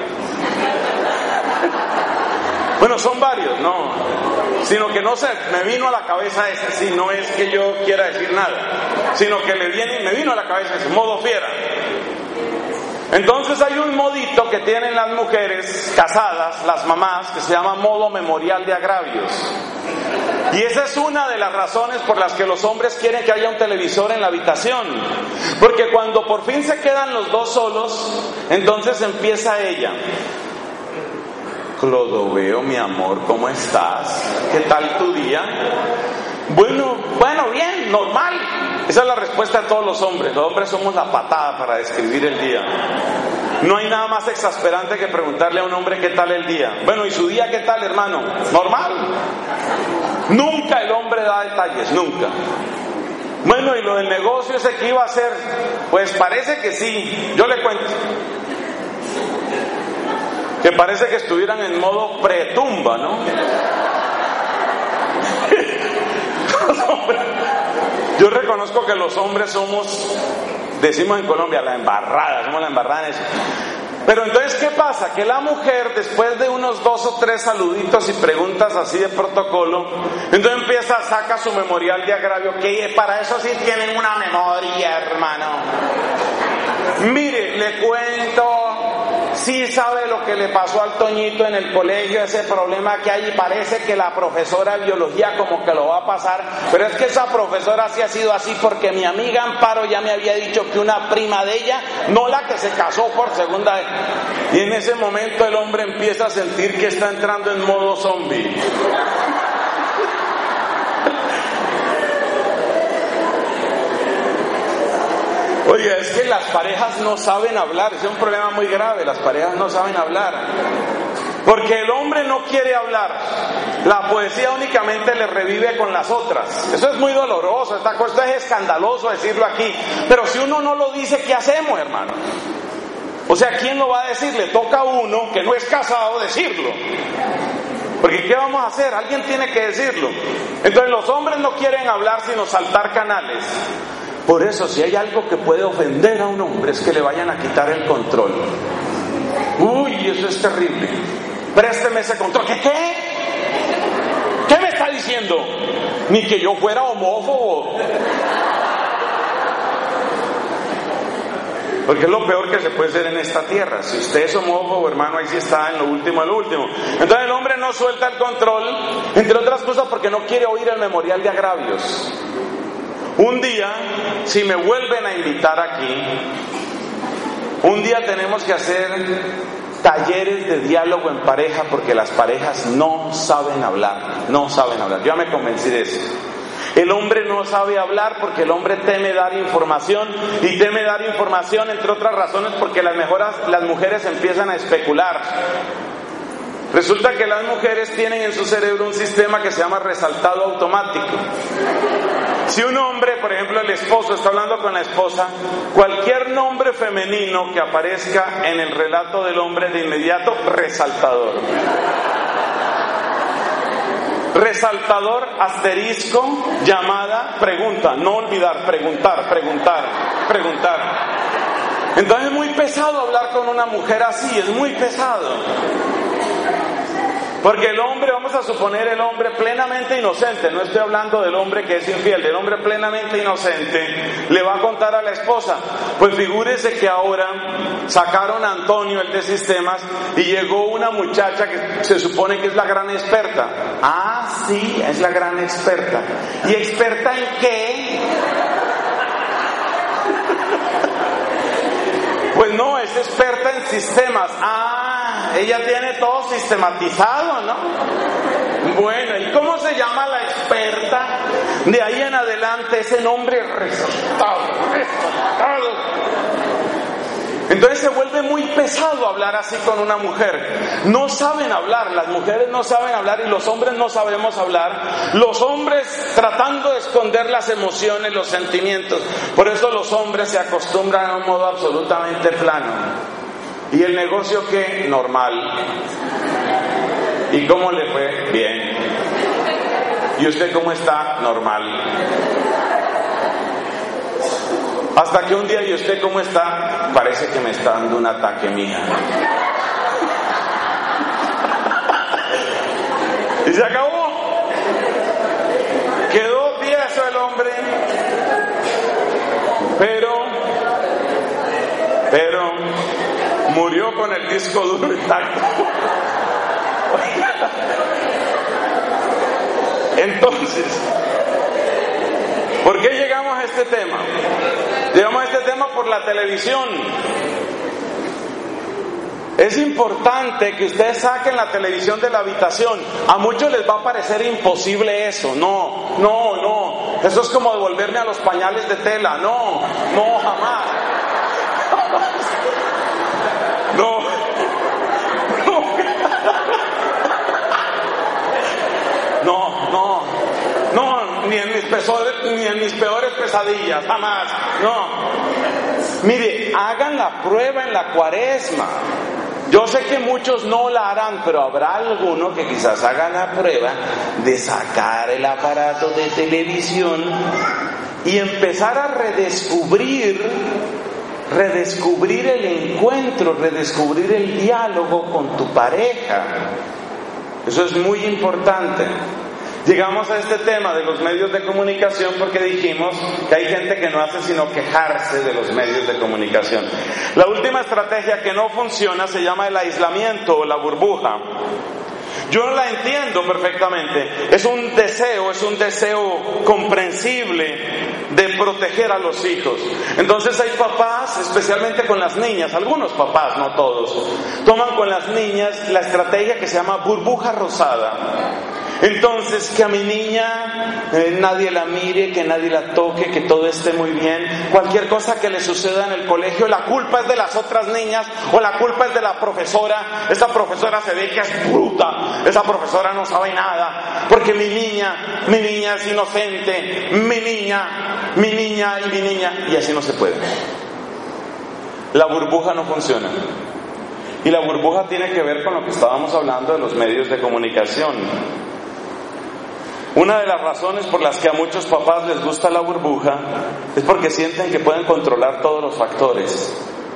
Bueno, son varios, no, sino que no sé, me vino a la cabeza ese, sí, no es que yo quiera decir nada, sino que me viene, me vino a la cabeza ese, modo fiera. Entonces hay un modito que tienen las mujeres casadas, las mamás, que se llama modo memorial de agravios. Y esa es una de las razones por las que los hombres quieren que haya un televisor en la habitación. Porque cuando por fin se quedan los dos solos, entonces empieza ella. Clodoveo, mi amor, ¿cómo estás? ¿Qué tal tu día? Bueno, bueno, bien, normal. Esa es la respuesta de todos los hombres. Los hombres somos la patada para describir el día. No hay nada más exasperante que preguntarle a un hombre qué tal el día. Bueno, ¿y su día qué tal, hermano? Normal. Nunca el hombre da detalles, nunca. Bueno, ¿y lo del negocio ese que iba a hacer? Pues parece que sí, yo le cuento. Que parece que estuvieran en modo pretumba, ¿no? Yo reconozco que los hombres somos, decimos en Colombia, la embarrada, somos la embarrada en eso. Pero entonces, ¿qué pasa? Que la mujer, después de unos dos o tres saluditos y preguntas así de protocolo, entonces empieza, saca su memorial de agravio, que para eso sí tienen una memoria, hermano. Mire, le cuento, sí sabe lo que le pasó al Toñito en el colegio, ese problema que hay, y parece que la profesora de biología como que lo va a pasar, pero es que esa profesora sí ha sido así porque mi amiga Amparo ya me había dicho que una prima de ella, no la que se casó por segunda vez, y en ese momento el hombre empieza a sentir que está entrando en modo zombie. Oiga, es que las parejas no saben hablar, es un problema muy grave, las parejas no saben hablar, porque el hombre no quiere hablar, la poesía únicamente le revive con las otras, eso es muy doloroso, esta cosa es escandaloso decirlo aquí, pero si uno no lo dice, ¿qué hacemos, hermano? O sea, ¿quién lo va a decir? Le toca a uno que no es casado decirlo. Porque ¿qué vamos a hacer? Alguien tiene que decirlo. Entonces los hombres no quieren hablar sino saltar canales. Por eso, si hay algo que puede ofender a un hombre es que le vayan a quitar el control. Uy, eso es terrible. Présteme ese control. ¿Qué qué? ¿Qué me está diciendo? Ni que yo fuera homófobo. Porque es lo peor que se puede hacer en esta tierra. Si usted es homófobo, hermano, ahí sí está en lo último, en lo último. Entonces el hombre no suelta el control, entre otras cosas porque no quiere oír el memorial de agravios. Un día, si me vuelven a invitar aquí, un día tenemos que hacer talleres de diálogo en pareja porque las parejas no saben hablar, no saben hablar. Yo ya me convencí de eso. El hombre no sabe hablar porque el hombre teme dar información y teme dar información entre otras razones porque las, mejoras, las mujeres empiezan a especular. Resulta que las mujeres tienen en su cerebro un sistema que se llama resaltado automático. Si un hombre, por ejemplo el esposo, está hablando con la esposa, cualquier nombre femenino que aparezca en el relato del hombre, de inmediato, resaltador. Resaltador, asterisco, llamada, pregunta. No olvidar, preguntar, preguntar, preguntar. Entonces es muy pesado hablar con una mujer así, es muy pesado. Porque el hombre, vamos a suponer el hombre plenamente inocente, no estoy hablando del hombre que es infiel, del hombre plenamente inocente, le va a contar a la esposa, pues figúrese que ahora sacaron a Antonio, el de sistemas, y llegó una muchacha que se supone que es la gran experta. Ah, sí, es la gran experta. ¿Y experta en qué? Pues no, es experta en sistemas. Ah, ella tiene todo sistematizado, ¿no? Bueno, ¿y cómo se llama la experta? De ahí en adelante ese nombre resaltado, resaltado. Entonces se vuelve muy pesado hablar así con una mujer. No saben hablar, las mujeres no saben hablar y los hombres no sabemos hablar. Los hombres tratando de esconder las emociones, los sentimientos. Por eso los hombres se acostumbran a un modo absolutamente plano. ¿Y el negocio qué? Normal. ¿Y cómo le fue? Bien. ¿Y usted cómo está? Normal. Hasta que un día, ¿y usted cómo está? Parece que me está dando un ataque, mija. Y se acabó. Quedó tieso el hombre. Pero, pero, murió con el disco duro intacto. Entonces, ¿por qué llegamos a este tema? Llegamos a este tema por la televisión. Es importante que ustedes saquen la televisión de la habitación. A muchos les va a parecer imposible eso. No, no, no. Eso es como devolverme a los pañales de tela. No, no, jamás. No. No, no. No, ni en mis peores, ni en mis peores pesadillas, jamás. No. Mire, hagan la prueba en la cuaresma. Yo sé que muchos no la harán, pero habrá alguno que quizás haga la prueba de sacar el aparato de televisión y empezar a redescubrir, redescubrir el encuentro, redescubrir el diálogo con tu pareja. Eso es muy importante. Llegamos a este tema de los medios de comunicación porque dijimos que hay gente que no hace sino quejarse de los medios de comunicación. La última estrategia que no funciona se llama el aislamiento o la burbuja. Yo la entiendo perfectamente. Es un deseo, es un deseo comprensible de proteger a los hijos. Entonces hay papás, especialmente con las niñas, algunos papás, no todos, toman con las niñas la estrategia que se llama burbuja rosada. Entonces, que a mi niña eh, nadie la mire, que nadie la toque, que todo esté muy bien. Cualquier cosa que le suceda en el colegio, la culpa es de las otras niñas o la culpa es de la profesora. Esa profesora se ve que es bruta, esa profesora no sabe nada, porque mi niña, mi niña es inocente, mi niña, mi niña y mi niña, y así no se puede. La burbuja no funciona. Y la burbuja tiene que ver con lo que estábamos hablando de los medios de comunicación. Una de las razones por las que a muchos papás les gusta la burbuja es porque sienten que pueden controlar todos los factores.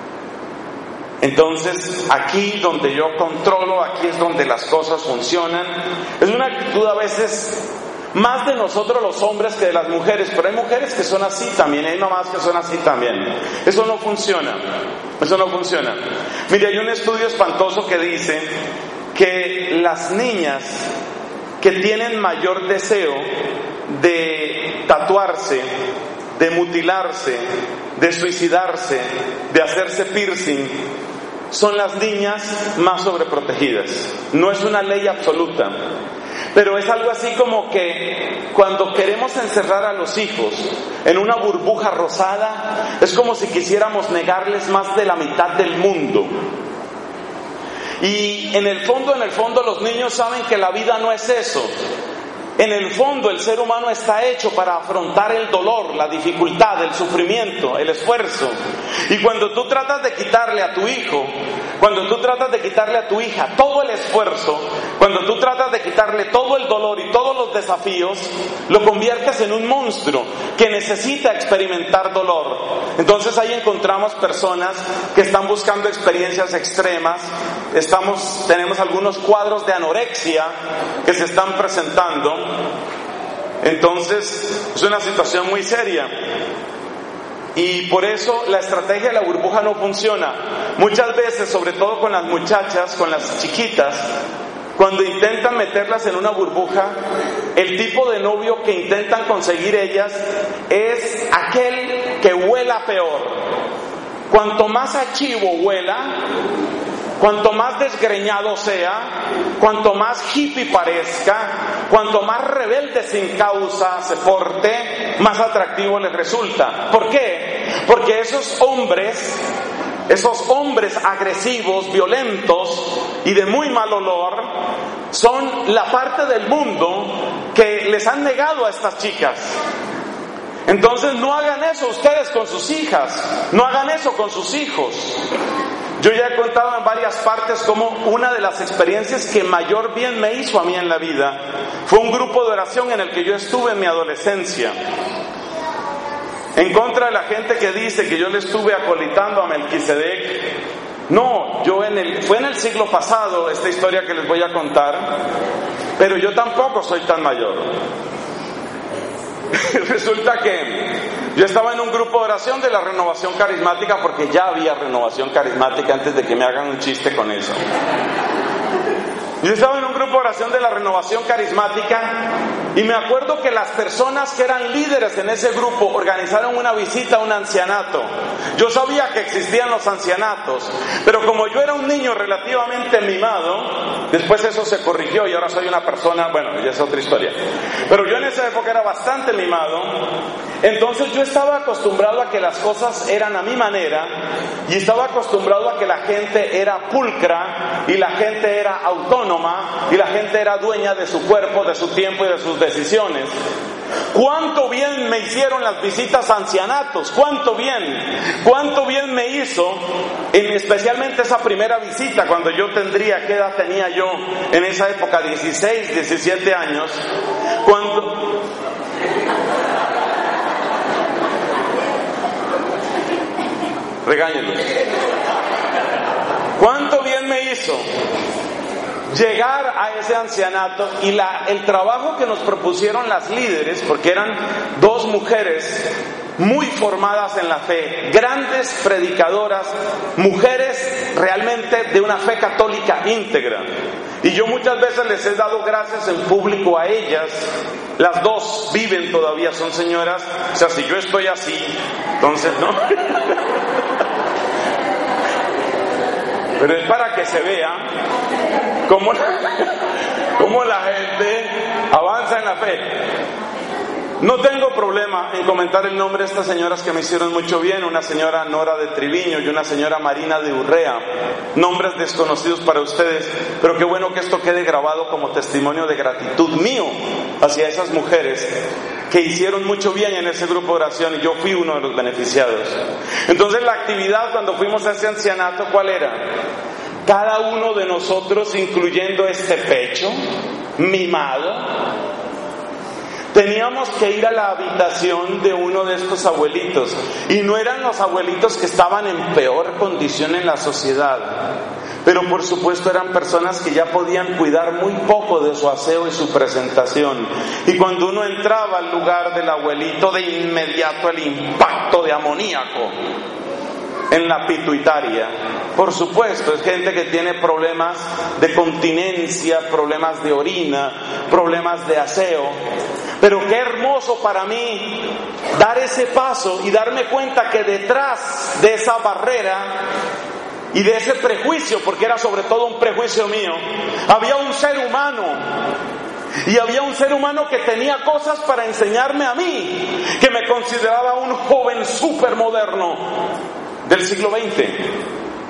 Entonces, aquí donde yo controlo, aquí es donde las cosas funcionan. Es una actitud a veces más de nosotros los hombres que de las mujeres, pero hay mujeres que son así también, hay mamás que son así también. Eso no funciona, eso no funciona. Mire, hay un estudio espantoso que dice que las niñas que tienen mayor deseo de tatuarse, de mutilarse, de suicidarse, de hacerse piercing, son las niñas más sobreprotegidas. No es una ley absoluta, pero es algo así como que cuando queremos encerrar a los hijos en una burbuja rosada, es como si quisiéramos negarles más de la mitad del mundo. Y en el fondo, en el fondo los niños saben que la vida no es eso. En el fondo, el ser humano está hecho para afrontar el dolor, la dificultad, el sufrimiento, el esfuerzo. Y cuando tú tratas de quitarle a tu hijo, cuando tú tratas de quitarle a tu hija todo el esfuerzo, cuando tú tratas de quitarle todo el dolor y todos los desafíos, lo conviertes en un monstruo que necesita experimentar dolor. Entonces ahí encontramos personas que están buscando experiencias extremas. Estamos, tenemos algunos cuadros de anorexia que se están presentando. Entonces es una situación muy seria. Y por eso la estrategia de la burbuja no funciona. Muchas veces, sobre todo con las muchachas, con las chiquitas, cuando intentan meterlas en una burbuja, el tipo de novio que intentan conseguir ellas es aquel que huela peor. Cuanto más a chivo huela, cuanto más desgreñado sea, cuanto más hippie parezca, cuanto más rebelde sin causa se porte, más atractivo les resulta. ¿Por qué? Porque esos hombres, esos hombres agresivos, violentos y de muy mal olor, son la parte del mundo que les han negado a estas chicas. Entonces no hagan eso ustedes con sus hijas, no hagan eso con sus hijos. Yo ya he contado en varias partes cómo una de las experiencias que mayor bien me hizo a mí en la vida fue un grupo de oración en el que yo estuve en mi adolescencia. En contra de la gente que dice que yo le estuve acolitando a Melquisedec, no, yo en el, fue en el siglo pasado esta historia que les voy a contar, pero yo tampoco soy tan mayor. Resulta que yo estaba en un grupo de oración de la Renovación Carismática, porque ya había Renovación Carismática antes de que me hagan un chiste con eso. Yo estaba en un grupo de oración de la Renovación Carismática y me acuerdo que las personas que eran líderes en ese grupo organizaron una visita a un ancianato. Yo sabía que existían los ancianatos, pero como yo era un niño relativamente mimado, después eso se corrigió y ahora soy una persona, bueno, ya es otra historia. Pero yo en esa época era bastante mimado, entonces yo estaba acostumbrado a que las cosas eran a mi manera y estaba acostumbrado a que la gente era pulcra y la gente era autónoma y la gente era dueña de su cuerpo, de su tiempo y de sus decisiones. Cuánto bien me hicieron las visitas a ancianatos, cuánto bien, cuánto bien me hizo, en especialmente esa primera visita cuando yo tendría, ¿qué edad tenía yo en esa época? dieciséis, diecisiete años, cuando... Regáñenlo. ¿Cuánto bien me hizo llegar a ese ancianato y la, el trabajo que nos propusieron las líderes, porque eran dos mujeres muy formadas en la fe, grandes predicadoras, mujeres realmente de una fe católica íntegra. Y yo muchas veces les he dado gracias en público a ellas. Las dos viven todavía, son señoras. O sea, si yo estoy así, entonces no. Pero es para que se vea cómo la, cómo la gente avanza en la fe. No tengo problema en comentar el nombre de estas señoras que me hicieron mucho bien, una señora Nora de Triviño y una señora Marina de Urrea, nombres desconocidos para ustedes, pero qué bueno que esto quede grabado como testimonio de gratitud mío hacia esas mujeres que hicieron mucho bien en ese grupo de oración y yo fui uno de los beneficiados. Entonces la actividad cuando fuimos a ese ancianato, ¿cuál era? Cada uno de nosotros, incluyendo este pecho mimado, teníamos que ir a la habitación de uno de estos abuelitos, y no eran los abuelitos que estaban en peor condición en la sociedad, pero por supuesto eran personas que ya podían cuidar muy poco de su aseo y su presentación, y cuando uno entraba al lugar del abuelito, de inmediato el impacto de amoníaco en la pituitaria. Por supuesto, es gente que tiene problemas de continencia, problemas de orina, problemas de aseo. Pero qué hermoso para mí dar ese paso y darme cuenta que detrás de esa barrera y de ese prejuicio, porque era sobre todo un prejuicio mío, había un ser humano. Y había un ser humano que tenía cosas para enseñarme a mí, que me consideraba un joven súper moderno del siglo veinte.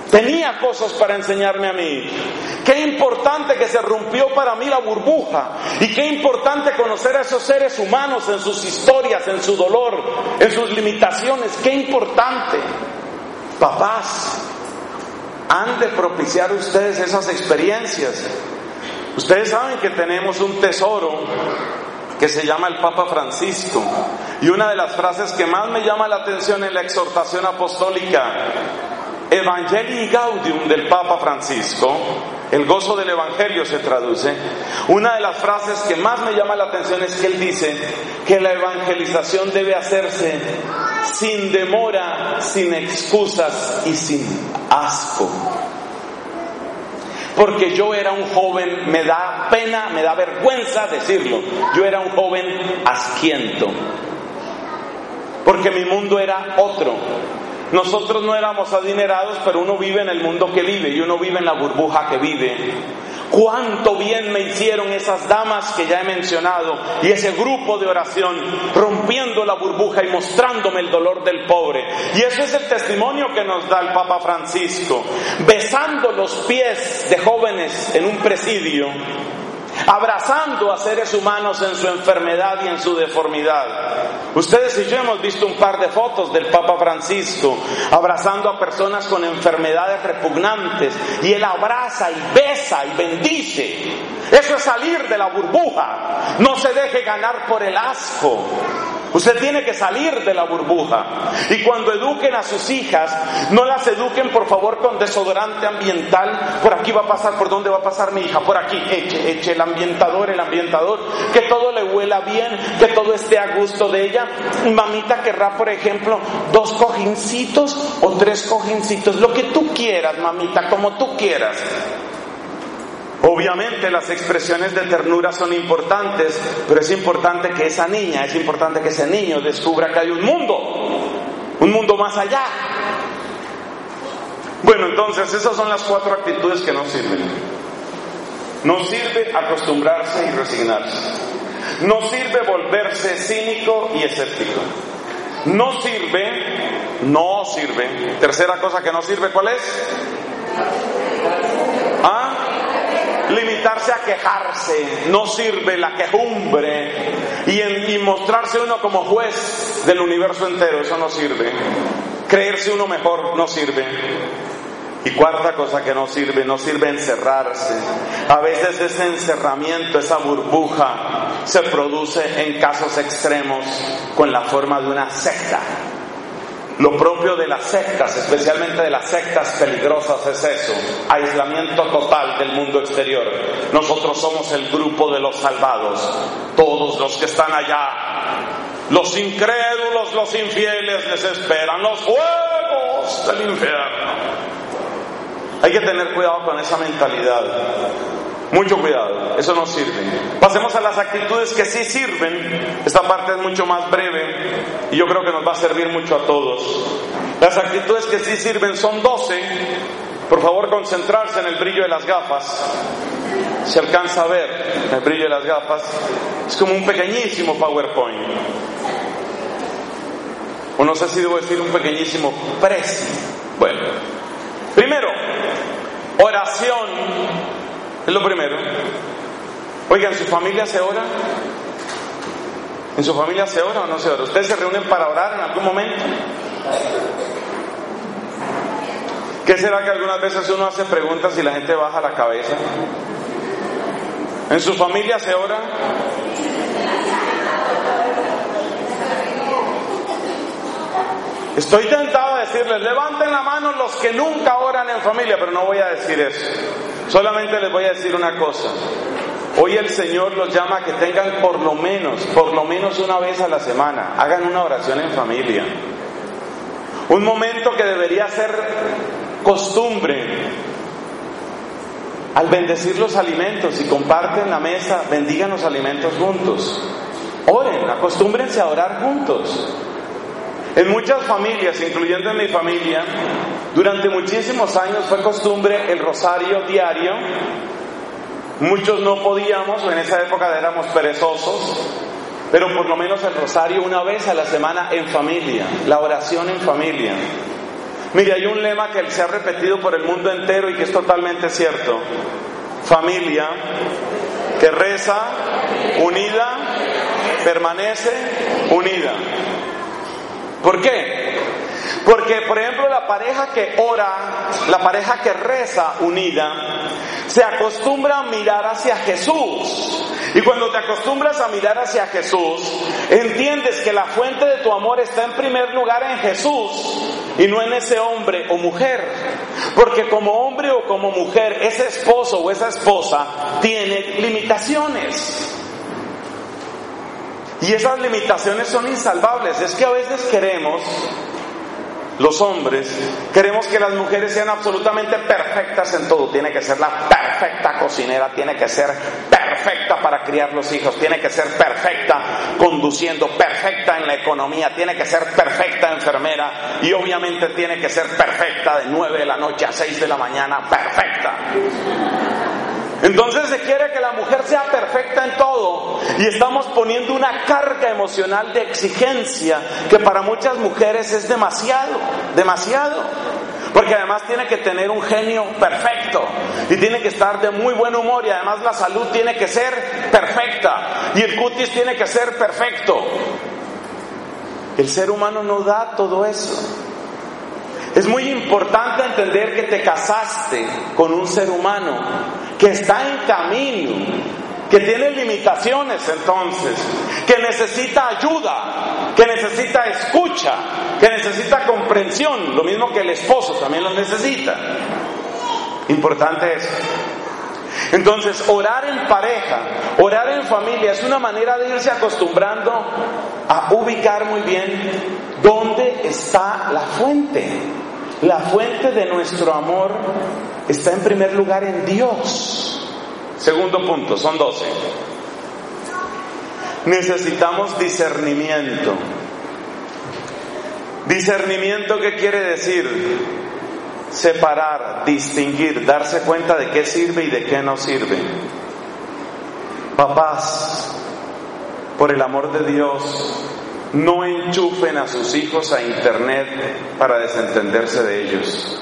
Tenía cosas para enseñarme a mí. Qué importante que se rompió para mí la burbuja. Y qué importante conocer a esos seres humanos en sus historias, en su dolor, en sus limitaciones. Qué importante. Papás, han de propiciar ustedes esas experiencias. Ustedes saben que tenemos un tesoro que se llama el Papa Francisco. Y una de las frases que más me llama la atención en la exhortación apostólica Evangelii Gaudium del Papa Francisco, el gozo del Evangelio se traduce, una de las frases que más me llama la atención es que él dice que la evangelización debe hacerse sin demora, sin excusas y sin asco. Porque yo era un joven, me da pena, me da vergüenza decirlo, yo era un joven asquiento, porque mi mundo era otro. Nosotros no éramos adinerados, pero uno vive en el mundo que vive y uno vive en la burbuja que vive. Cuánto bien me hicieron esas damas que ya he mencionado y ese grupo de oración rompiendo la burbuja y mostrándome el dolor del pobre. Y eso es el testimonio que nos da el Papa Francisco, besando los pies de jóvenes en un presidio, abrazando a seres humanos en su enfermedad y en su deformidad. Ustedes y yo hemos visto un par de fotos del Papa Francisco abrazando a personas con enfermedades repugnantes, y él abraza y besa y bendice. Eso es salir de la burbuja. No se deje ganar por el asco. Usted tiene que salir de la burbuja. Y cuando eduquen a sus hijas, no las eduquen por favor con desodorante ambiental. Por aquí va a pasar, ¿por dónde va a pasar mi hija? Por aquí, eche, eche el ambientador, el ambientador, que todo le huela bien, que todo esté a gusto de ella. Mamita querrá, por ejemplo, dos cojincitos o tres cojincitos, lo que tú quieras, mamita, como tú quieras. Obviamente las expresiones de ternura son importantes, pero es importante que esa niña, es importante que ese niño descubra que hay un mundo, un mundo más allá. Bueno, entonces esas son las cuatro actitudes que no sirven. No sirve acostumbrarse y resignarse. No sirve volverse cínico y escéptico. No sirve, no sirve. Tercera cosa que no sirve, ¿cuál es? ¿Ah? Limitarse a quejarse. No sirve la quejumbre y, en, y mostrarse uno como juez del universo entero. Eso no sirve. Creerse uno mejor no sirve. Y cuarta cosa que no sirve, no sirve encerrarse. A veces ese encerramiento, esa burbuja, se produce en casos extremos con la forma de una secta. Lo propio de las sectas, especialmente de las sectas peligrosas, es eso: aislamiento total del mundo exterior. Nosotros somos el grupo de los salvados. Todos los que están allá, los incrédulos, los infieles, les esperan los fuegos del infierno. Hay que tener cuidado con esa mentalidad. Mucho cuidado, eso no sirve. Pasemos a las actitudes que sí sirven. Esta parte es mucho más breve y yo creo que nos va a servir mucho a todos. Las actitudes que sí sirven son doce. Por favor, concentrarse en el brillo de las gafas. Se alcanza a ver el brillo de las gafas. Es como un pequeñísimo PowerPoint. O no sé si debo decir un pequeñísimo presi. Bueno, primero, oración. Es lo primero. Oiga, ¿en su familia se ora? ¿En su familia se ora o no se ora? ¿Ustedes se reúnen para orar en algún momento? ¿Qué será que algunas veces uno hace preguntas y la gente baja la cabeza? ¿En su familia se ora? Estoy tentado a decirles, levanten la mano los que nunca oran en familia, pero no voy a decir eso. Solamente les voy a decir una cosa. Hoy el Señor los llama a que tengan por lo menos, por lo menos una vez a la semana, hagan una oración en familia. Un momento que debería ser costumbre. Al bendecir los alimentos y comparten la mesa, bendigan los alimentos juntos. Oren, acostúmbrense a orar juntos. En muchas familias, incluyendo en mi familia, durante muchísimos años fue costumbre el rosario diario. Muchos no podíamos, en esa época éramos perezosos, pero por lo menos el rosario una vez a la semana en familia, la oración en familia. Mire, hay un lema que se ha repetido por el mundo entero y que es totalmente cierto. Familia que reza, unida, permanece unida. ¿Por qué? Porque, por ejemplo, la pareja que ora, la pareja que reza unida, se acostumbra a mirar hacia Jesús. Y cuando te acostumbras a mirar hacia Jesús, entiendes que la fuente de tu amor está en primer lugar en Jesús y no en ese hombre o mujer. Porque como hombre o como mujer, ese esposo o esa esposa tiene limitaciones. Y esas limitaciones son insalvables. Es que a veces queremos, los hombres, queremos que las mujeres sean absolutamente perfectas en todo. Tiene que ser la perfecta cocinera, tiene que ser perfecta para criar los hijos, tiene que ser perfecta conduciendo, perfecta en la economía, tiene que ser perfecta enfermera y obviamente tiene que ser perfecta de nueve de la noche a seis de la mañana, perfecta. Entonces se quiere que la mujer sea perfecta en todo y estamos poniendo una carga emocional de exigencia que para muchas mujeres es demasiado, demasiado. Porque además tiene que tener un genio perfecto y tiene que estar de muy buen humor y además la salud tiene que ser perfecta y el cutis tiene que ser perfecto. El ser humano no da todo eso. Es muy importante entender que te casaste con un ser humano que está en camino, que tiene limitaciones entonces, que necesita ayuda, que necesita escucha, que necesita comprensión, lo mismo que el esposo también lo necesita. Importante eso. Entonces, orar en pareja, orar en familia es una manera de irse acostumbrando a ubicar muy bien dónde está la fuente. La fuente de nuestro amor está en primer lugar en Dios. Segundo punto, son doce. Necesitamos discernimiento. ¿Discernimiento qué quiere decir? Separar, distinguir, darse cuenta de qué sirve y de qué no sirve. Papás, por el amor de Dios, no enchufen a sus hijos a internet para desentenderse de ellos.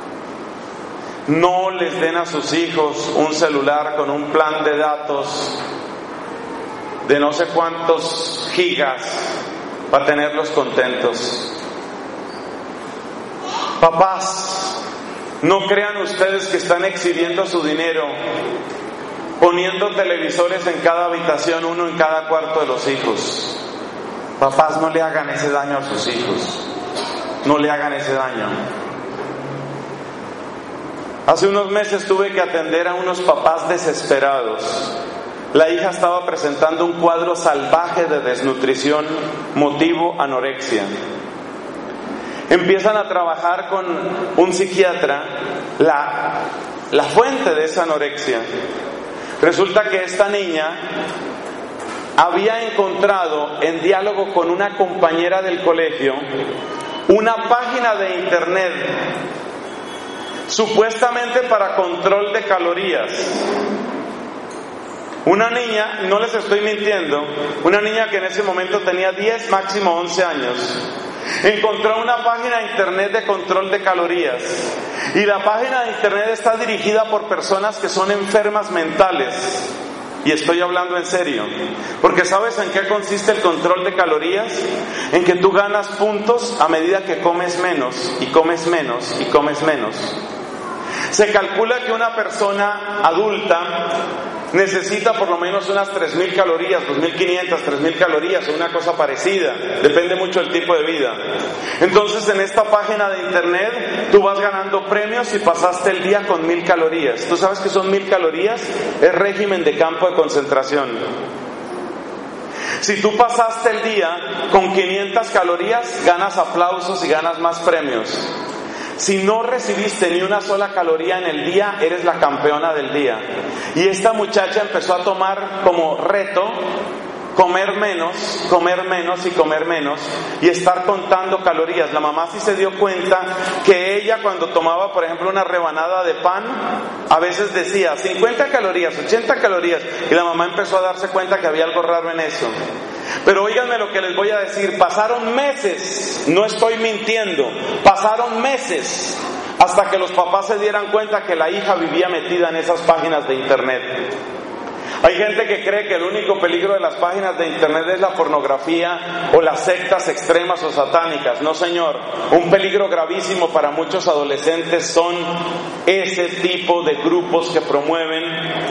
No les den a sus hijos un celular con un plan de datos de no sé cuántos gigas para tenerlos contentos. Papás, no crean ustedes que están exhibiendo su dinero poniendo televisores en cada habitación, uno en cada cuarto de los hijos. Papás, no le hagan ese daño a sus hijos. No le hagan ese daño. Hace unos meses tuve que atender a unos papás desesperados. La hija estaba presentando un cuadro salvaje de desnutrición, motivo anorexia. Empiezan a trabajar con un psiquiatra la, la fuente de esa anorexia. Resulta que esta niña había encontrado en diálogo con una compañera del colegio una página de internet supuestamente para control de calorías. Una niña, no les estoy mintiendo, una niña que en ese momento tenía diez, máximo once años, encontró una página de internet de control de calorías. Y la página de internet está dirigida por personas que son enfermas mentales. Y estoy hablando en serio, porque ¿sabes en qué consiste el control de calorías? En que tú ganas puntos a medida que comes menos, y comes menos, y comes menos. Se calcula que una persona adulta necesita por lo menos unas tres mil calorías, dos mil quinientas, tres mil calorías o una cosa parecida, depende mucho del tipo de vida. Entonces en esta página de internet tú vas ganando premios si pasaste el día con mil calorías. ¿Tú sabes qué son mil calorías? Es régimen de campo de concentración. Si tú pasaste el día con quinientas calorías, ganas aplausos y ganas más premios. Si no recibiste ni una sola caloría en el día, eres la campeona del día. Y esta muchacha empezó a tomar como reto comer menos, comer menos y comer menos y estar contando calorías. La mamá sí se dio cuenta que ella cuando tomaba, por ejemplo, una rebanada de pan, a veces decía cincuenta calorías, ochenta calorías, y la mamá empezó a darse cuenta que había algo raro en eso. Pero óiganme lo que les voy a decir, pasaron meses, no estoy mintiendo, pasaron meses hasta que los papás se dieran cuenta que la hija vivía metida en esas páginas de internet. Hay gente que cree que el único peligro de las páginas de internet es la pornografía o las sectas extremas o satánicas. No, señor, un peligro gravísimo para muchos adolescentes son ese tipo de grupos que promueven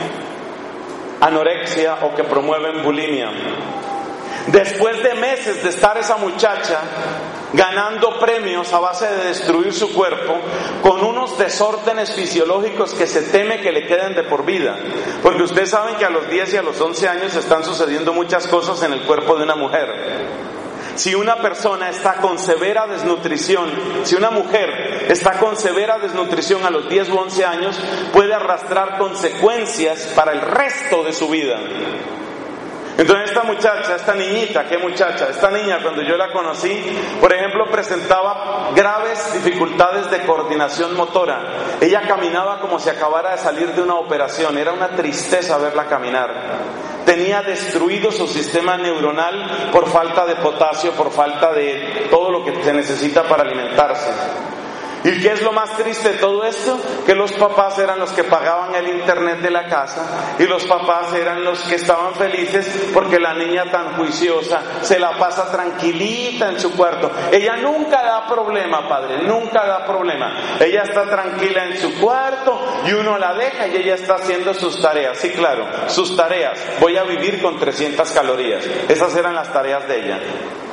anorexia o que promueven bulimia. Después de meses de estar esa muchacha ganando premios a base de destruir su cuerpo, con unos desórdenes fisiológicos que se teme que le queden de por vida, porque ustedes saben que a los diez y a los once años están sucediendo muchas cosas en el cuerpo de una mujer. Si una persona está con severa desnutrición, si una mujer está con severa desnutrición a los diez u once años, puede arrastrar consecuencias para el resto de su vida. Entonces esta muchacha, esta niñita, ¿qué muchacha? Esta niña, cuando yo la conocí, por ejemplo, presentaba graves dificultades de coordinación motora. Ella caminaba como si acabara de salir de una operación, era una tristeza verla caminar. Tenía destruido su sistema neuronal por falta de potasio, por falta de todo lo que se necesita para alimentarse. ¿Y qué es lo más triste de todo esto? Que los papás eran los que pagaban el internet de la casa y los papás eran los que estaban felices porque la niña tan juiciosa se la pasa tranquilita en su cuarto. Ella nunca da problema, padre, nunca da problema. Ella está tranquila en su cuarto y uno la deja y ella está haciendo sus tareas. Sí, claro, sus tareas. Voy a vivir con trescientas calorías. Esas eran las tareas de ella.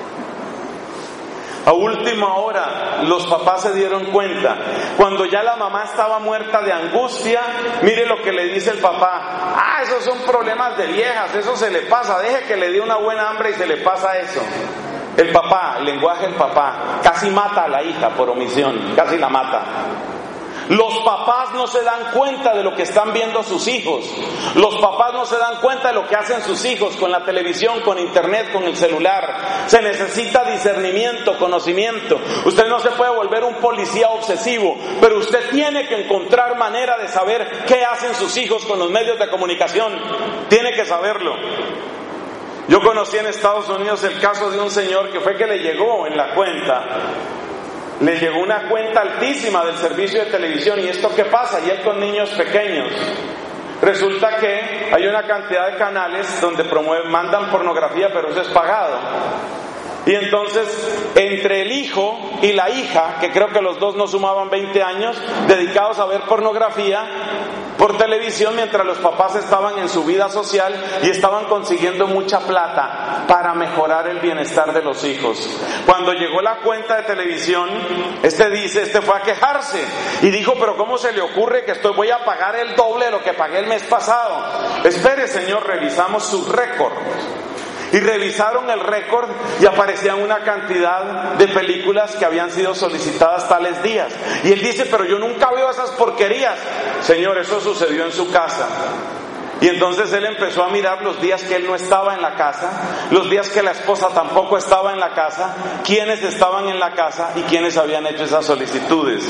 A última hora, los papás se dieron cuenta. Cuando ya la mamá estaba muerta de angustia, mire lo que le dice el papá. Ah, esos son problemas de viejas, eso se le pasa. Deje que le dé una buena hambre y se le pasa eso. El papá, el lenguaje del papá, casi mata a la hija por omisión, casi la mata. Los papás no se dan cuenta de lo que están viendo sus hijos. Los papás no se dan cuenta de lo que hacen sus hijos con la televisión, con internet, con el celular. Se necesita discernimiento, conocimiento. Usted no se puede volver un policía obsesivo, pero usted tiene que encontrar manera de saber qué hacen sus hijos con los medios de comunicación. Tiene que saberlo. Yo conocí en Estados Unidos el caso de un señor que fue que le llegó en la cuenta. Le llegó una cuenta altísima del servicio de televisión. ¿Y esto qué pasa? Y él con niños pequeños. Resulta que hay una cantidad de canales donde promueven, mandan pornografía, pero eso es pagado. Y entonces, entre el hijo y la hija, que creo que los dos no sumaban veinte años, dedicados a ver pornografía por televisión, mientras los papás estaban en su vida social y estaban consiguiendo mucha plata para mejorar el bienestar de los hijos. Cuando llegó la cuenta de televisión, este dice, este fue a quejarse y dijo, pero ¿cómo se le ocurre que estoy, voy a pagar el doble de lo que pagué el mes pasado? Espere, señor, revisamos sus récords. Y revisaron el récord y aparecían una cantidad de películas que habían sido solicitadas tales días. Y él dice, pero yo nunca veo esas porquerías. Señor, eso sucedió en su casa. Y entonces él empezó a mirar los días que él no estaba en la casa, los días que la esposa tampoco estaba en la casa, quiénes estaban en la casa y quiénes habían hecho esas solicitudes.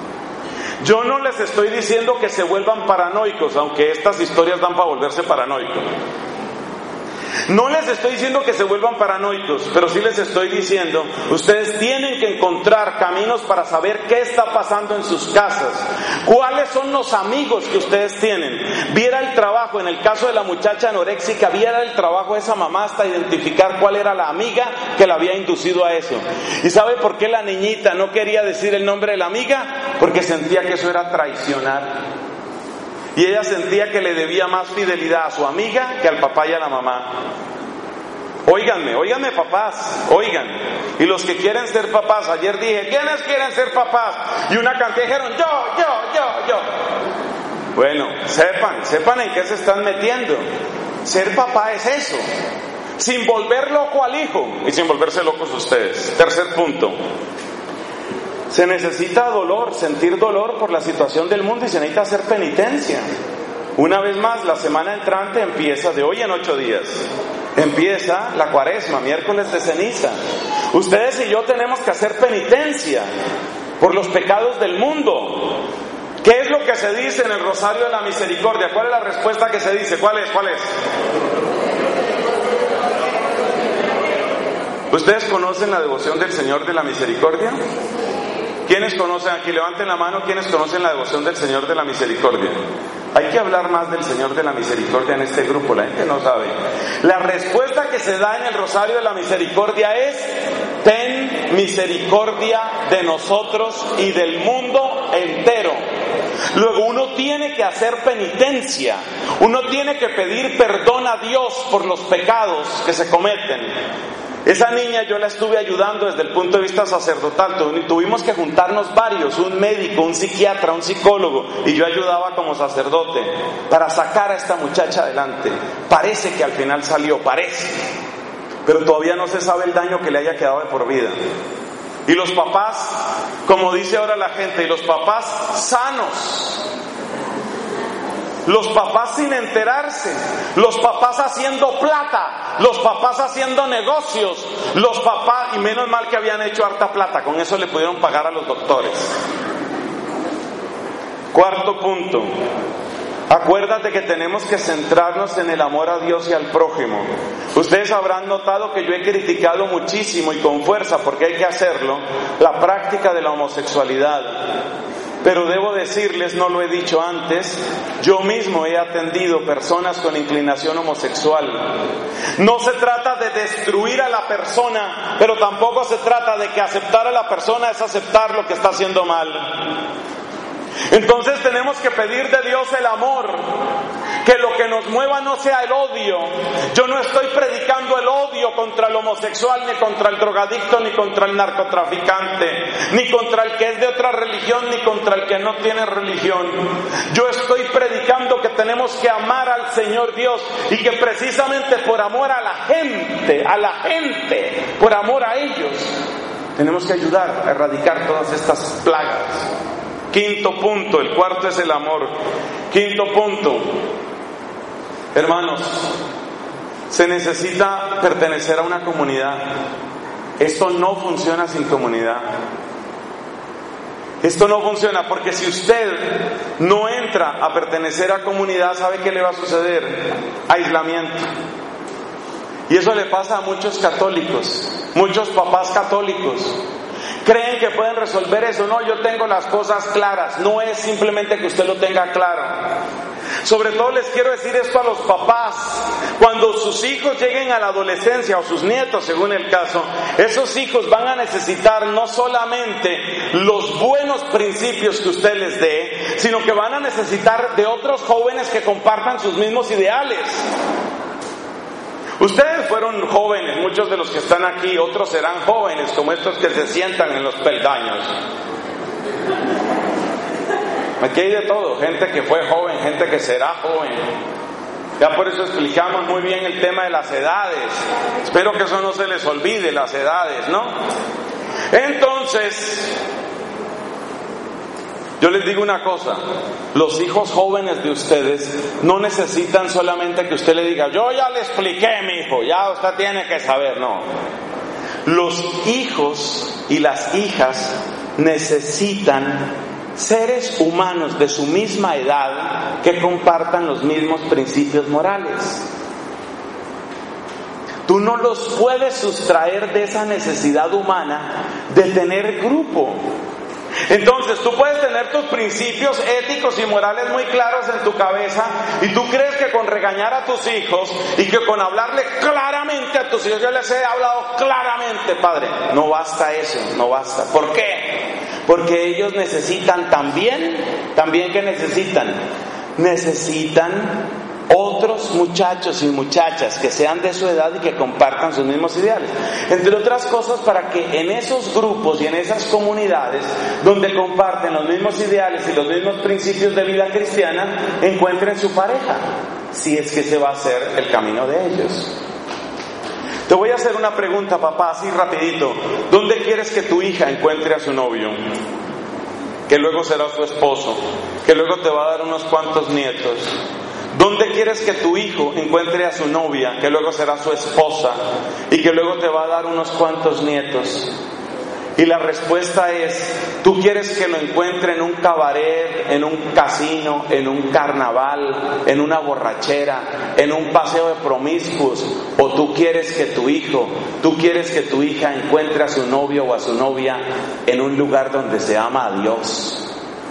Yo no les estoy diciendo que se vuelvan paranoicos, aunque estas historias dan para volverse paranoicos. No les estoy diciendo que se vuelvan paranoicos, pero sí les estoy diciendo, ustedes tienen que encontrar caminos para saber qué está pasando en sus casas, cuáles son los amigos que ustedes tienen. Viera el trabajo, en el caso de la muchacha anoréxica, viera el trabajo de esa mamá hasta identificar cuál era la amiga que la había inducido a eso. ¿Y sabe por qué la niñita no quería decir el nombre de la amiga? Porque sentía que eso era traicionar. Y ella sentía que le debía más fidelidad a su amiga que al papá y a la mamá. Óiganme, óiganme papás, oigan. Y los que quieren ser papás, ayer dije, ¿quiénes quieren ser papás? Y una cantidad dijeron, yo, yo, yo, yo. Bueno, sepan, sepan en qué se están metiendo. Ser papá es eso. Sin volver loco al hijo y sin volverse locos ustedes. Tercer punto. Se necesita dolor, sentir dolor por la situación del mundo y se necesita hacer penitencia. Una vez más, la semana entrante empieza de hoy en ocho días. Empieza la cuaresma, miércoles de ceniza. Ustedes y yo tenemos que hacer penitencia por los pecados del mundo. ¿Qué es lo que se dice en el Rosario de la Misericordia? ¿Cuál es la respuesta que se dice? ¿Cuál es? ¿Cuál es? ¿Ustedes conocen la devoción del Señor de la Misericordia? ¿Quiénes conocen aquí? Levanten la mano, ¿quiénes conocen la devoción del Señor de la Misericordia? Hay que hablar más del Señor de la Misericordia en este grupo, la gente no sabe. La respuesta que se da en el Rosario de la Misericordia es: ten misericordia de nosotros y del mundo entero. Luego uno tiene que hacer penitencia, uno tiene que pedir perdón a Dios por los pecados que se cometen. Esa niña yo la estuve ayudando desde el punto de vista sacerdotal. Tuvimos que juntarnos varios, un médico, un psiquiatra, un psicólogo, y yo ayudaba como sacerdote para sacar a esta muchacha adelante. Parece que al final salió, parece, pero todavía no se sabe el daño que le haya quedado de por vida. Y los papás, como dice ahora la gente, y los papás sanos, los papás sin enterarse, los papás haciendo plata, los papás haciendo negocios, los papás, y menos mal que habían hecho harta plata, con eso le pudieron pagar a los doctores. Cuarto punto, acuérdate que tenemos que centrarnos en el amor a Dios y al prójimo. Ustedes habrán notado que yo he criticado muchísimo y con fuerza, porque hay que hacerlo, la práctica de la homosexualidad. Pero debo decirles, no lo he dicho antes, yo mismo he atendido personas con inclinación homosexual. No se trata de destruir a la persona, pero tampoco se trata de que aceptar a la persona es aceptar lo que está haciendo mal. Entonces tenemos que pedir de Dios el amor, que lo que nos mueva no sea el odio. Yo no estoy predicando el odio contra el homosexual, ni contra el drogadicto, ni contra el narcotraficante, ni contra el que es de otra religión, ni contra el que no tiene religión. Yo estoy predicando que tenemos que amar al Señor Dios, y que precisamente por amor a la gente, a la gente, por amor a ellos, tenemos que ayudar a erradicar todas estas plagas. Quinto punto, el cuarto es el amor. Quinto punto, hermanos, se necesita pertenecer a una comunidad. Esto no funciona sin comunidad. Esto no funciona porque si usted no entra a pertenecer a comunidad, ¿sabe qué le va a suceder? Aislamiento. Y eso le pasa a muchos católicos, muchos papás católicos. Creen que pueden resolver eso. No, yo tengo las cosas claras. No es simplemente que usted lo tenga claro. Sobre todo les quiero decir esto a los papás. Cuando sus hijos lleguen a la adolescencia, o sus nietos según el caso, esos hijos van a necesitar no solamente los buenos principios que usted les dé, sino que van a necesitar de otros jóvenes que compartan sus mismos ideales. Ustedes fueron jóvenes, muchos de los que están aquí, otros serán jóvenes, como estos que se sientan en los peldaños. Aquí hay de todo, gente que fue joven, gente que será joven. Ya por eso explicamos muy bien el tema de las edades. Espero que eso no se les olvide, las edades, ¿no? Entonces, yo les digo una cosa, los hijos jóvenes de ustedes no necesitan solamente que usted le diga, yo ya le expliqué, mi hijo, ya usted tiene que saber, no. Los hijos y las hijas necesitan seres humanos de su misma edad que compartan los mismos principios morales. Tú no los puedes sustraer de esa necesidad humana de tener grupo. Entonces tú puedes tener tus principios éticos y morales muy claros en tu cabeza, y tú crees que con regañar a tus hijos y que con hablarle claramente a tus hijos, yo les he hablado claramente, padre, no basta eso, no basta. ¿Por qué? Porque ellos necesitan también, también que necesitan, necesitan otros muchachos y muchachas que sean de su edad y que compartan sus mismos ideales. Entre otras cosas, para que en esos grupos y en esas comunidades donde comparten los mismos ideales y los mismos principios de vida cristiana, encuentren su pareja, si es que se va a hacer el camino de ellos. Te voy a hacer una pregunta, papá, así rapidito. ¿Dónde quieres que tu hija encuentre a su novio? Que luego será su esposo, que luego te va a dar unos cuantos nietos. ¿Dónde quieres que tu hijo encuentre a su novia, que luego será su esposa y que luego te va a dar unos cuantos nietos? Y la respuesta es, ¿tú quieres que lo encuentre en un cabaret, en un casino, en un carnaval, en una borrachera, en un paseo de promiscuos? ¿O tú quieres que tu hijo, tú quieres que tu hija encuentre a su novio o a su novia en un lugar donde se ama a Dios?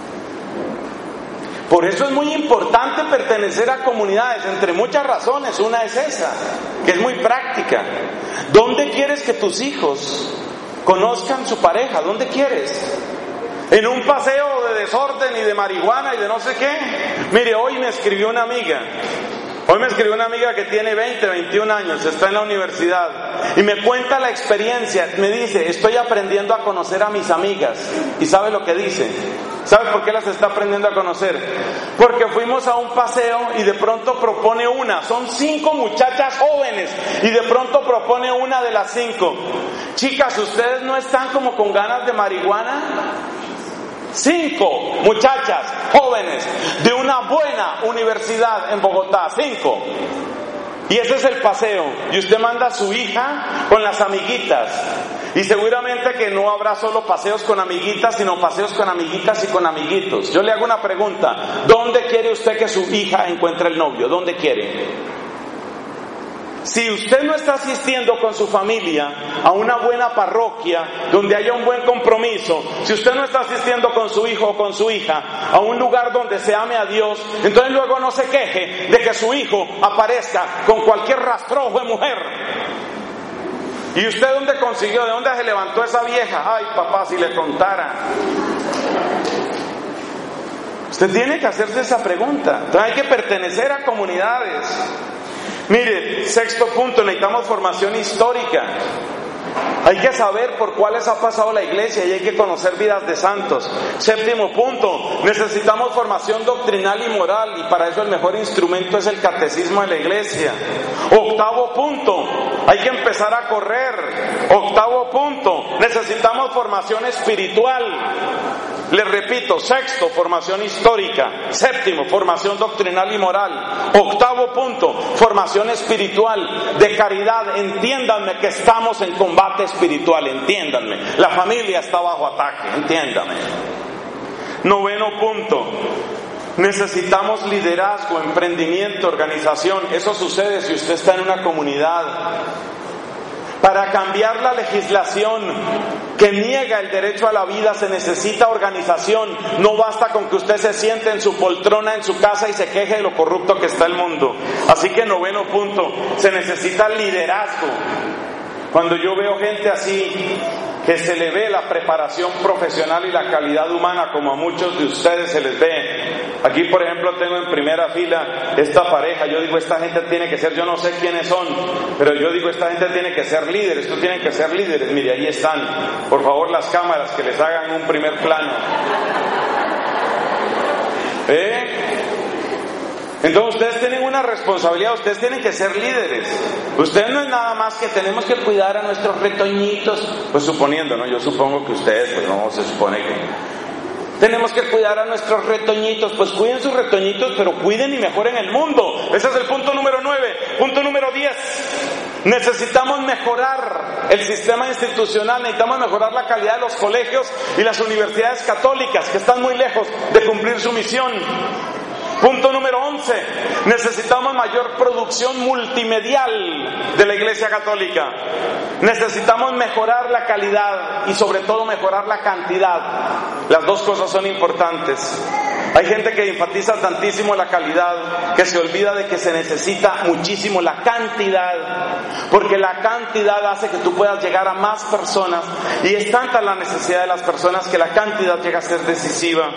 Por eso es muy importante pertenecer a comunidades, entre muchas razones. Una es esa, que es muy práctica. ¿Dónde quieres que tus hijos conozcan su pareja? ¿Dónde quieres? ¿En un paseo de desorden y de marihuana y de no sé qué? Mire, hoy me escribió una amiga. Hoy me escribió una amiga que tiene veinte, veintiún años, está en la universidad y me cuenta la experiencia. Me dice, estoy aprendiendo a conocer a mis amigas. ¿Y sabe lo que dice? ¿Sabe por qué las está aprendiendo a conocer? Porque fuimos a un paseo y de pronto propone una. Son cinco muchachas jóvenes y de pronto propone una de las cinco. Chicas, ¿ustedes no están como con ganas de marihuana? Cinco muchachas jóvenes de una buena universidad en Bogotá. Cinco. Y ese es el paseo. Y usted manda a su hija con las amiguitas. Y seguramente que no habrá solo paseos con amiguitas, sino paseos con amiguitas y con amiguitos. Yo le hago una pregunta. ¿Dónde quiere usted que su hija encuentre el novio? ¿Dónde quiere? Si usted no está asistiendo con su familia a una buena parroquia donde haya un buen compromiso, si usted no está asistiendo con su hijo o con su hija a un lugar donde se ame a Dios, entonces luego no se queje de que su hijo aparezca con cualquier rastrojo de mujer. ¿Y usted dónde consiguió? ¿De dónde se levantó esa vieja? Ay, papá, si le contara. Usted tiene que hacerse esa pregunta. Entonces hay que pertenecer a comunidades. Mire, sexto punto, necesitamos formación histórica. Hay que saber por cuáles ha pasado la iglesia y hay que conocer vidas de santos. Séptimo punto, necesitamos formación doctrinal y moral, y para eso el mejor instrumento es el catecismo de la iglesia. Octavo punto, hay que empezar a correr. Octavo punto, necesitamos formación espiritual. Les repito, sexto, formación histórica. Séptimo, formación doctrinal y moral. Octavo punto, formación espiritual, de caridad. Entiéndanme que estamos en combate espiritual, entiéndanme. La familia está bajo ataque, entiéndanme. Noveno punto, necesitamos liderazgo, emprendimiento, organización. Eso sucede si usted está en una comunidad. Para cambiar la legislación que niega el derecho a la vida se necesita organización. No basta con que usted se siente en su poltrona en su casa y se queje de lo corrupto que está el mundo. Así que noveno punto, se necesita liderazgo. Cuando yo veo gente así, que se le ve la preparación profesional y la calidad humana como a muchos de ustedes se les ve. Aquí, por ejemplo, tengo en primera fila esta pareja. Yo digo, esta gente tiene que ser, yo no sé quiénes son, pero yo digo, esta gente tiene que ser líderes, estos tienen que ser líderes. Mire, ahí están. Por favor, las cámaras, que les hagan un primer plano. ¿Eh? Entonces ustedes tienen una responsabilidad, ustedes tienen que ser líderes. Ustedes no es nada más que tenemos que cuidar a nuestros retoñitos, pues suponiendo, ¿no? Yo supongo que ustedes, pues no, se supone que tenemos que cuidar a nuestros retoñitos, pues cuiden sus retoñitos, pero cuiden y mejoren el mundo. Ese es el punto número nueve. Punto número diez. Necesitamos mejorar el sistema institucional, necesitamos mejorar la calidad de los colegios y las universidades católicas, que están muy lejos de cumplir su misión. Punto número once, necesitamos mayor producción multimedial de la Iglesia Católica. Necesitamos mejorar la calidad y sobre todo mejorar la cantidad. Las dos cosas son importantes. Hay gente que enfatiza tantísimo la calidad que se olvida de que se necesita muchísimo la cantidad, porque la cantidad hace que tú puedas llegar a más personas y es tanta la necesidad de las personas que la cantidad llega a ser decisiva.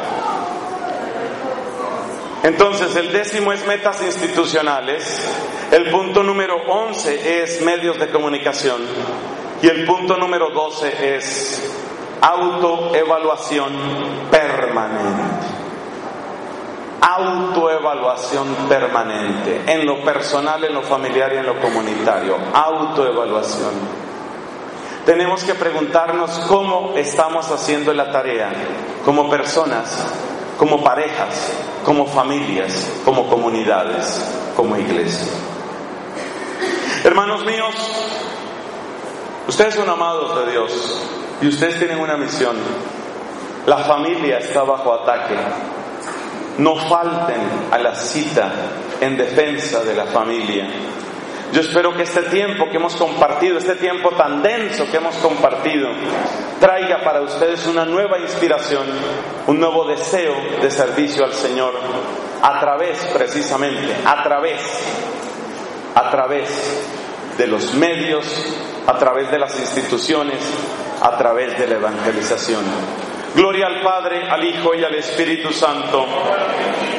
Entonces, el décimo es metas institucionales, el punto número once es medios de comunicación y el punto número doce es autoevaluación permanente. Autoevaluación permanente, en lo personal, en lo familiar y en lo comunitario. Autoevaluación. Tenemos que preguntarnos cómo estamos haciendo la tarea como personas, como parejas, como familias, como comunidades, como iglesia. Hermanos míos, ustedes son amados de Dios Y ustedes tienen una misión. La familia está bajo ataque. No falten a la cita en defensa de la familia. Yo espero que este tiempo que hemos compartido, este tiempo tan denso que hemos compartido, traiga para ustedes una nueva inspiración, un nuevo deseo de servicio al Señor, a través, precisamente, a través, a través de los medios, a través de las instituciones, a través de la evangelización. Gloria al Padre, al Hijo y al Espíritu Santo.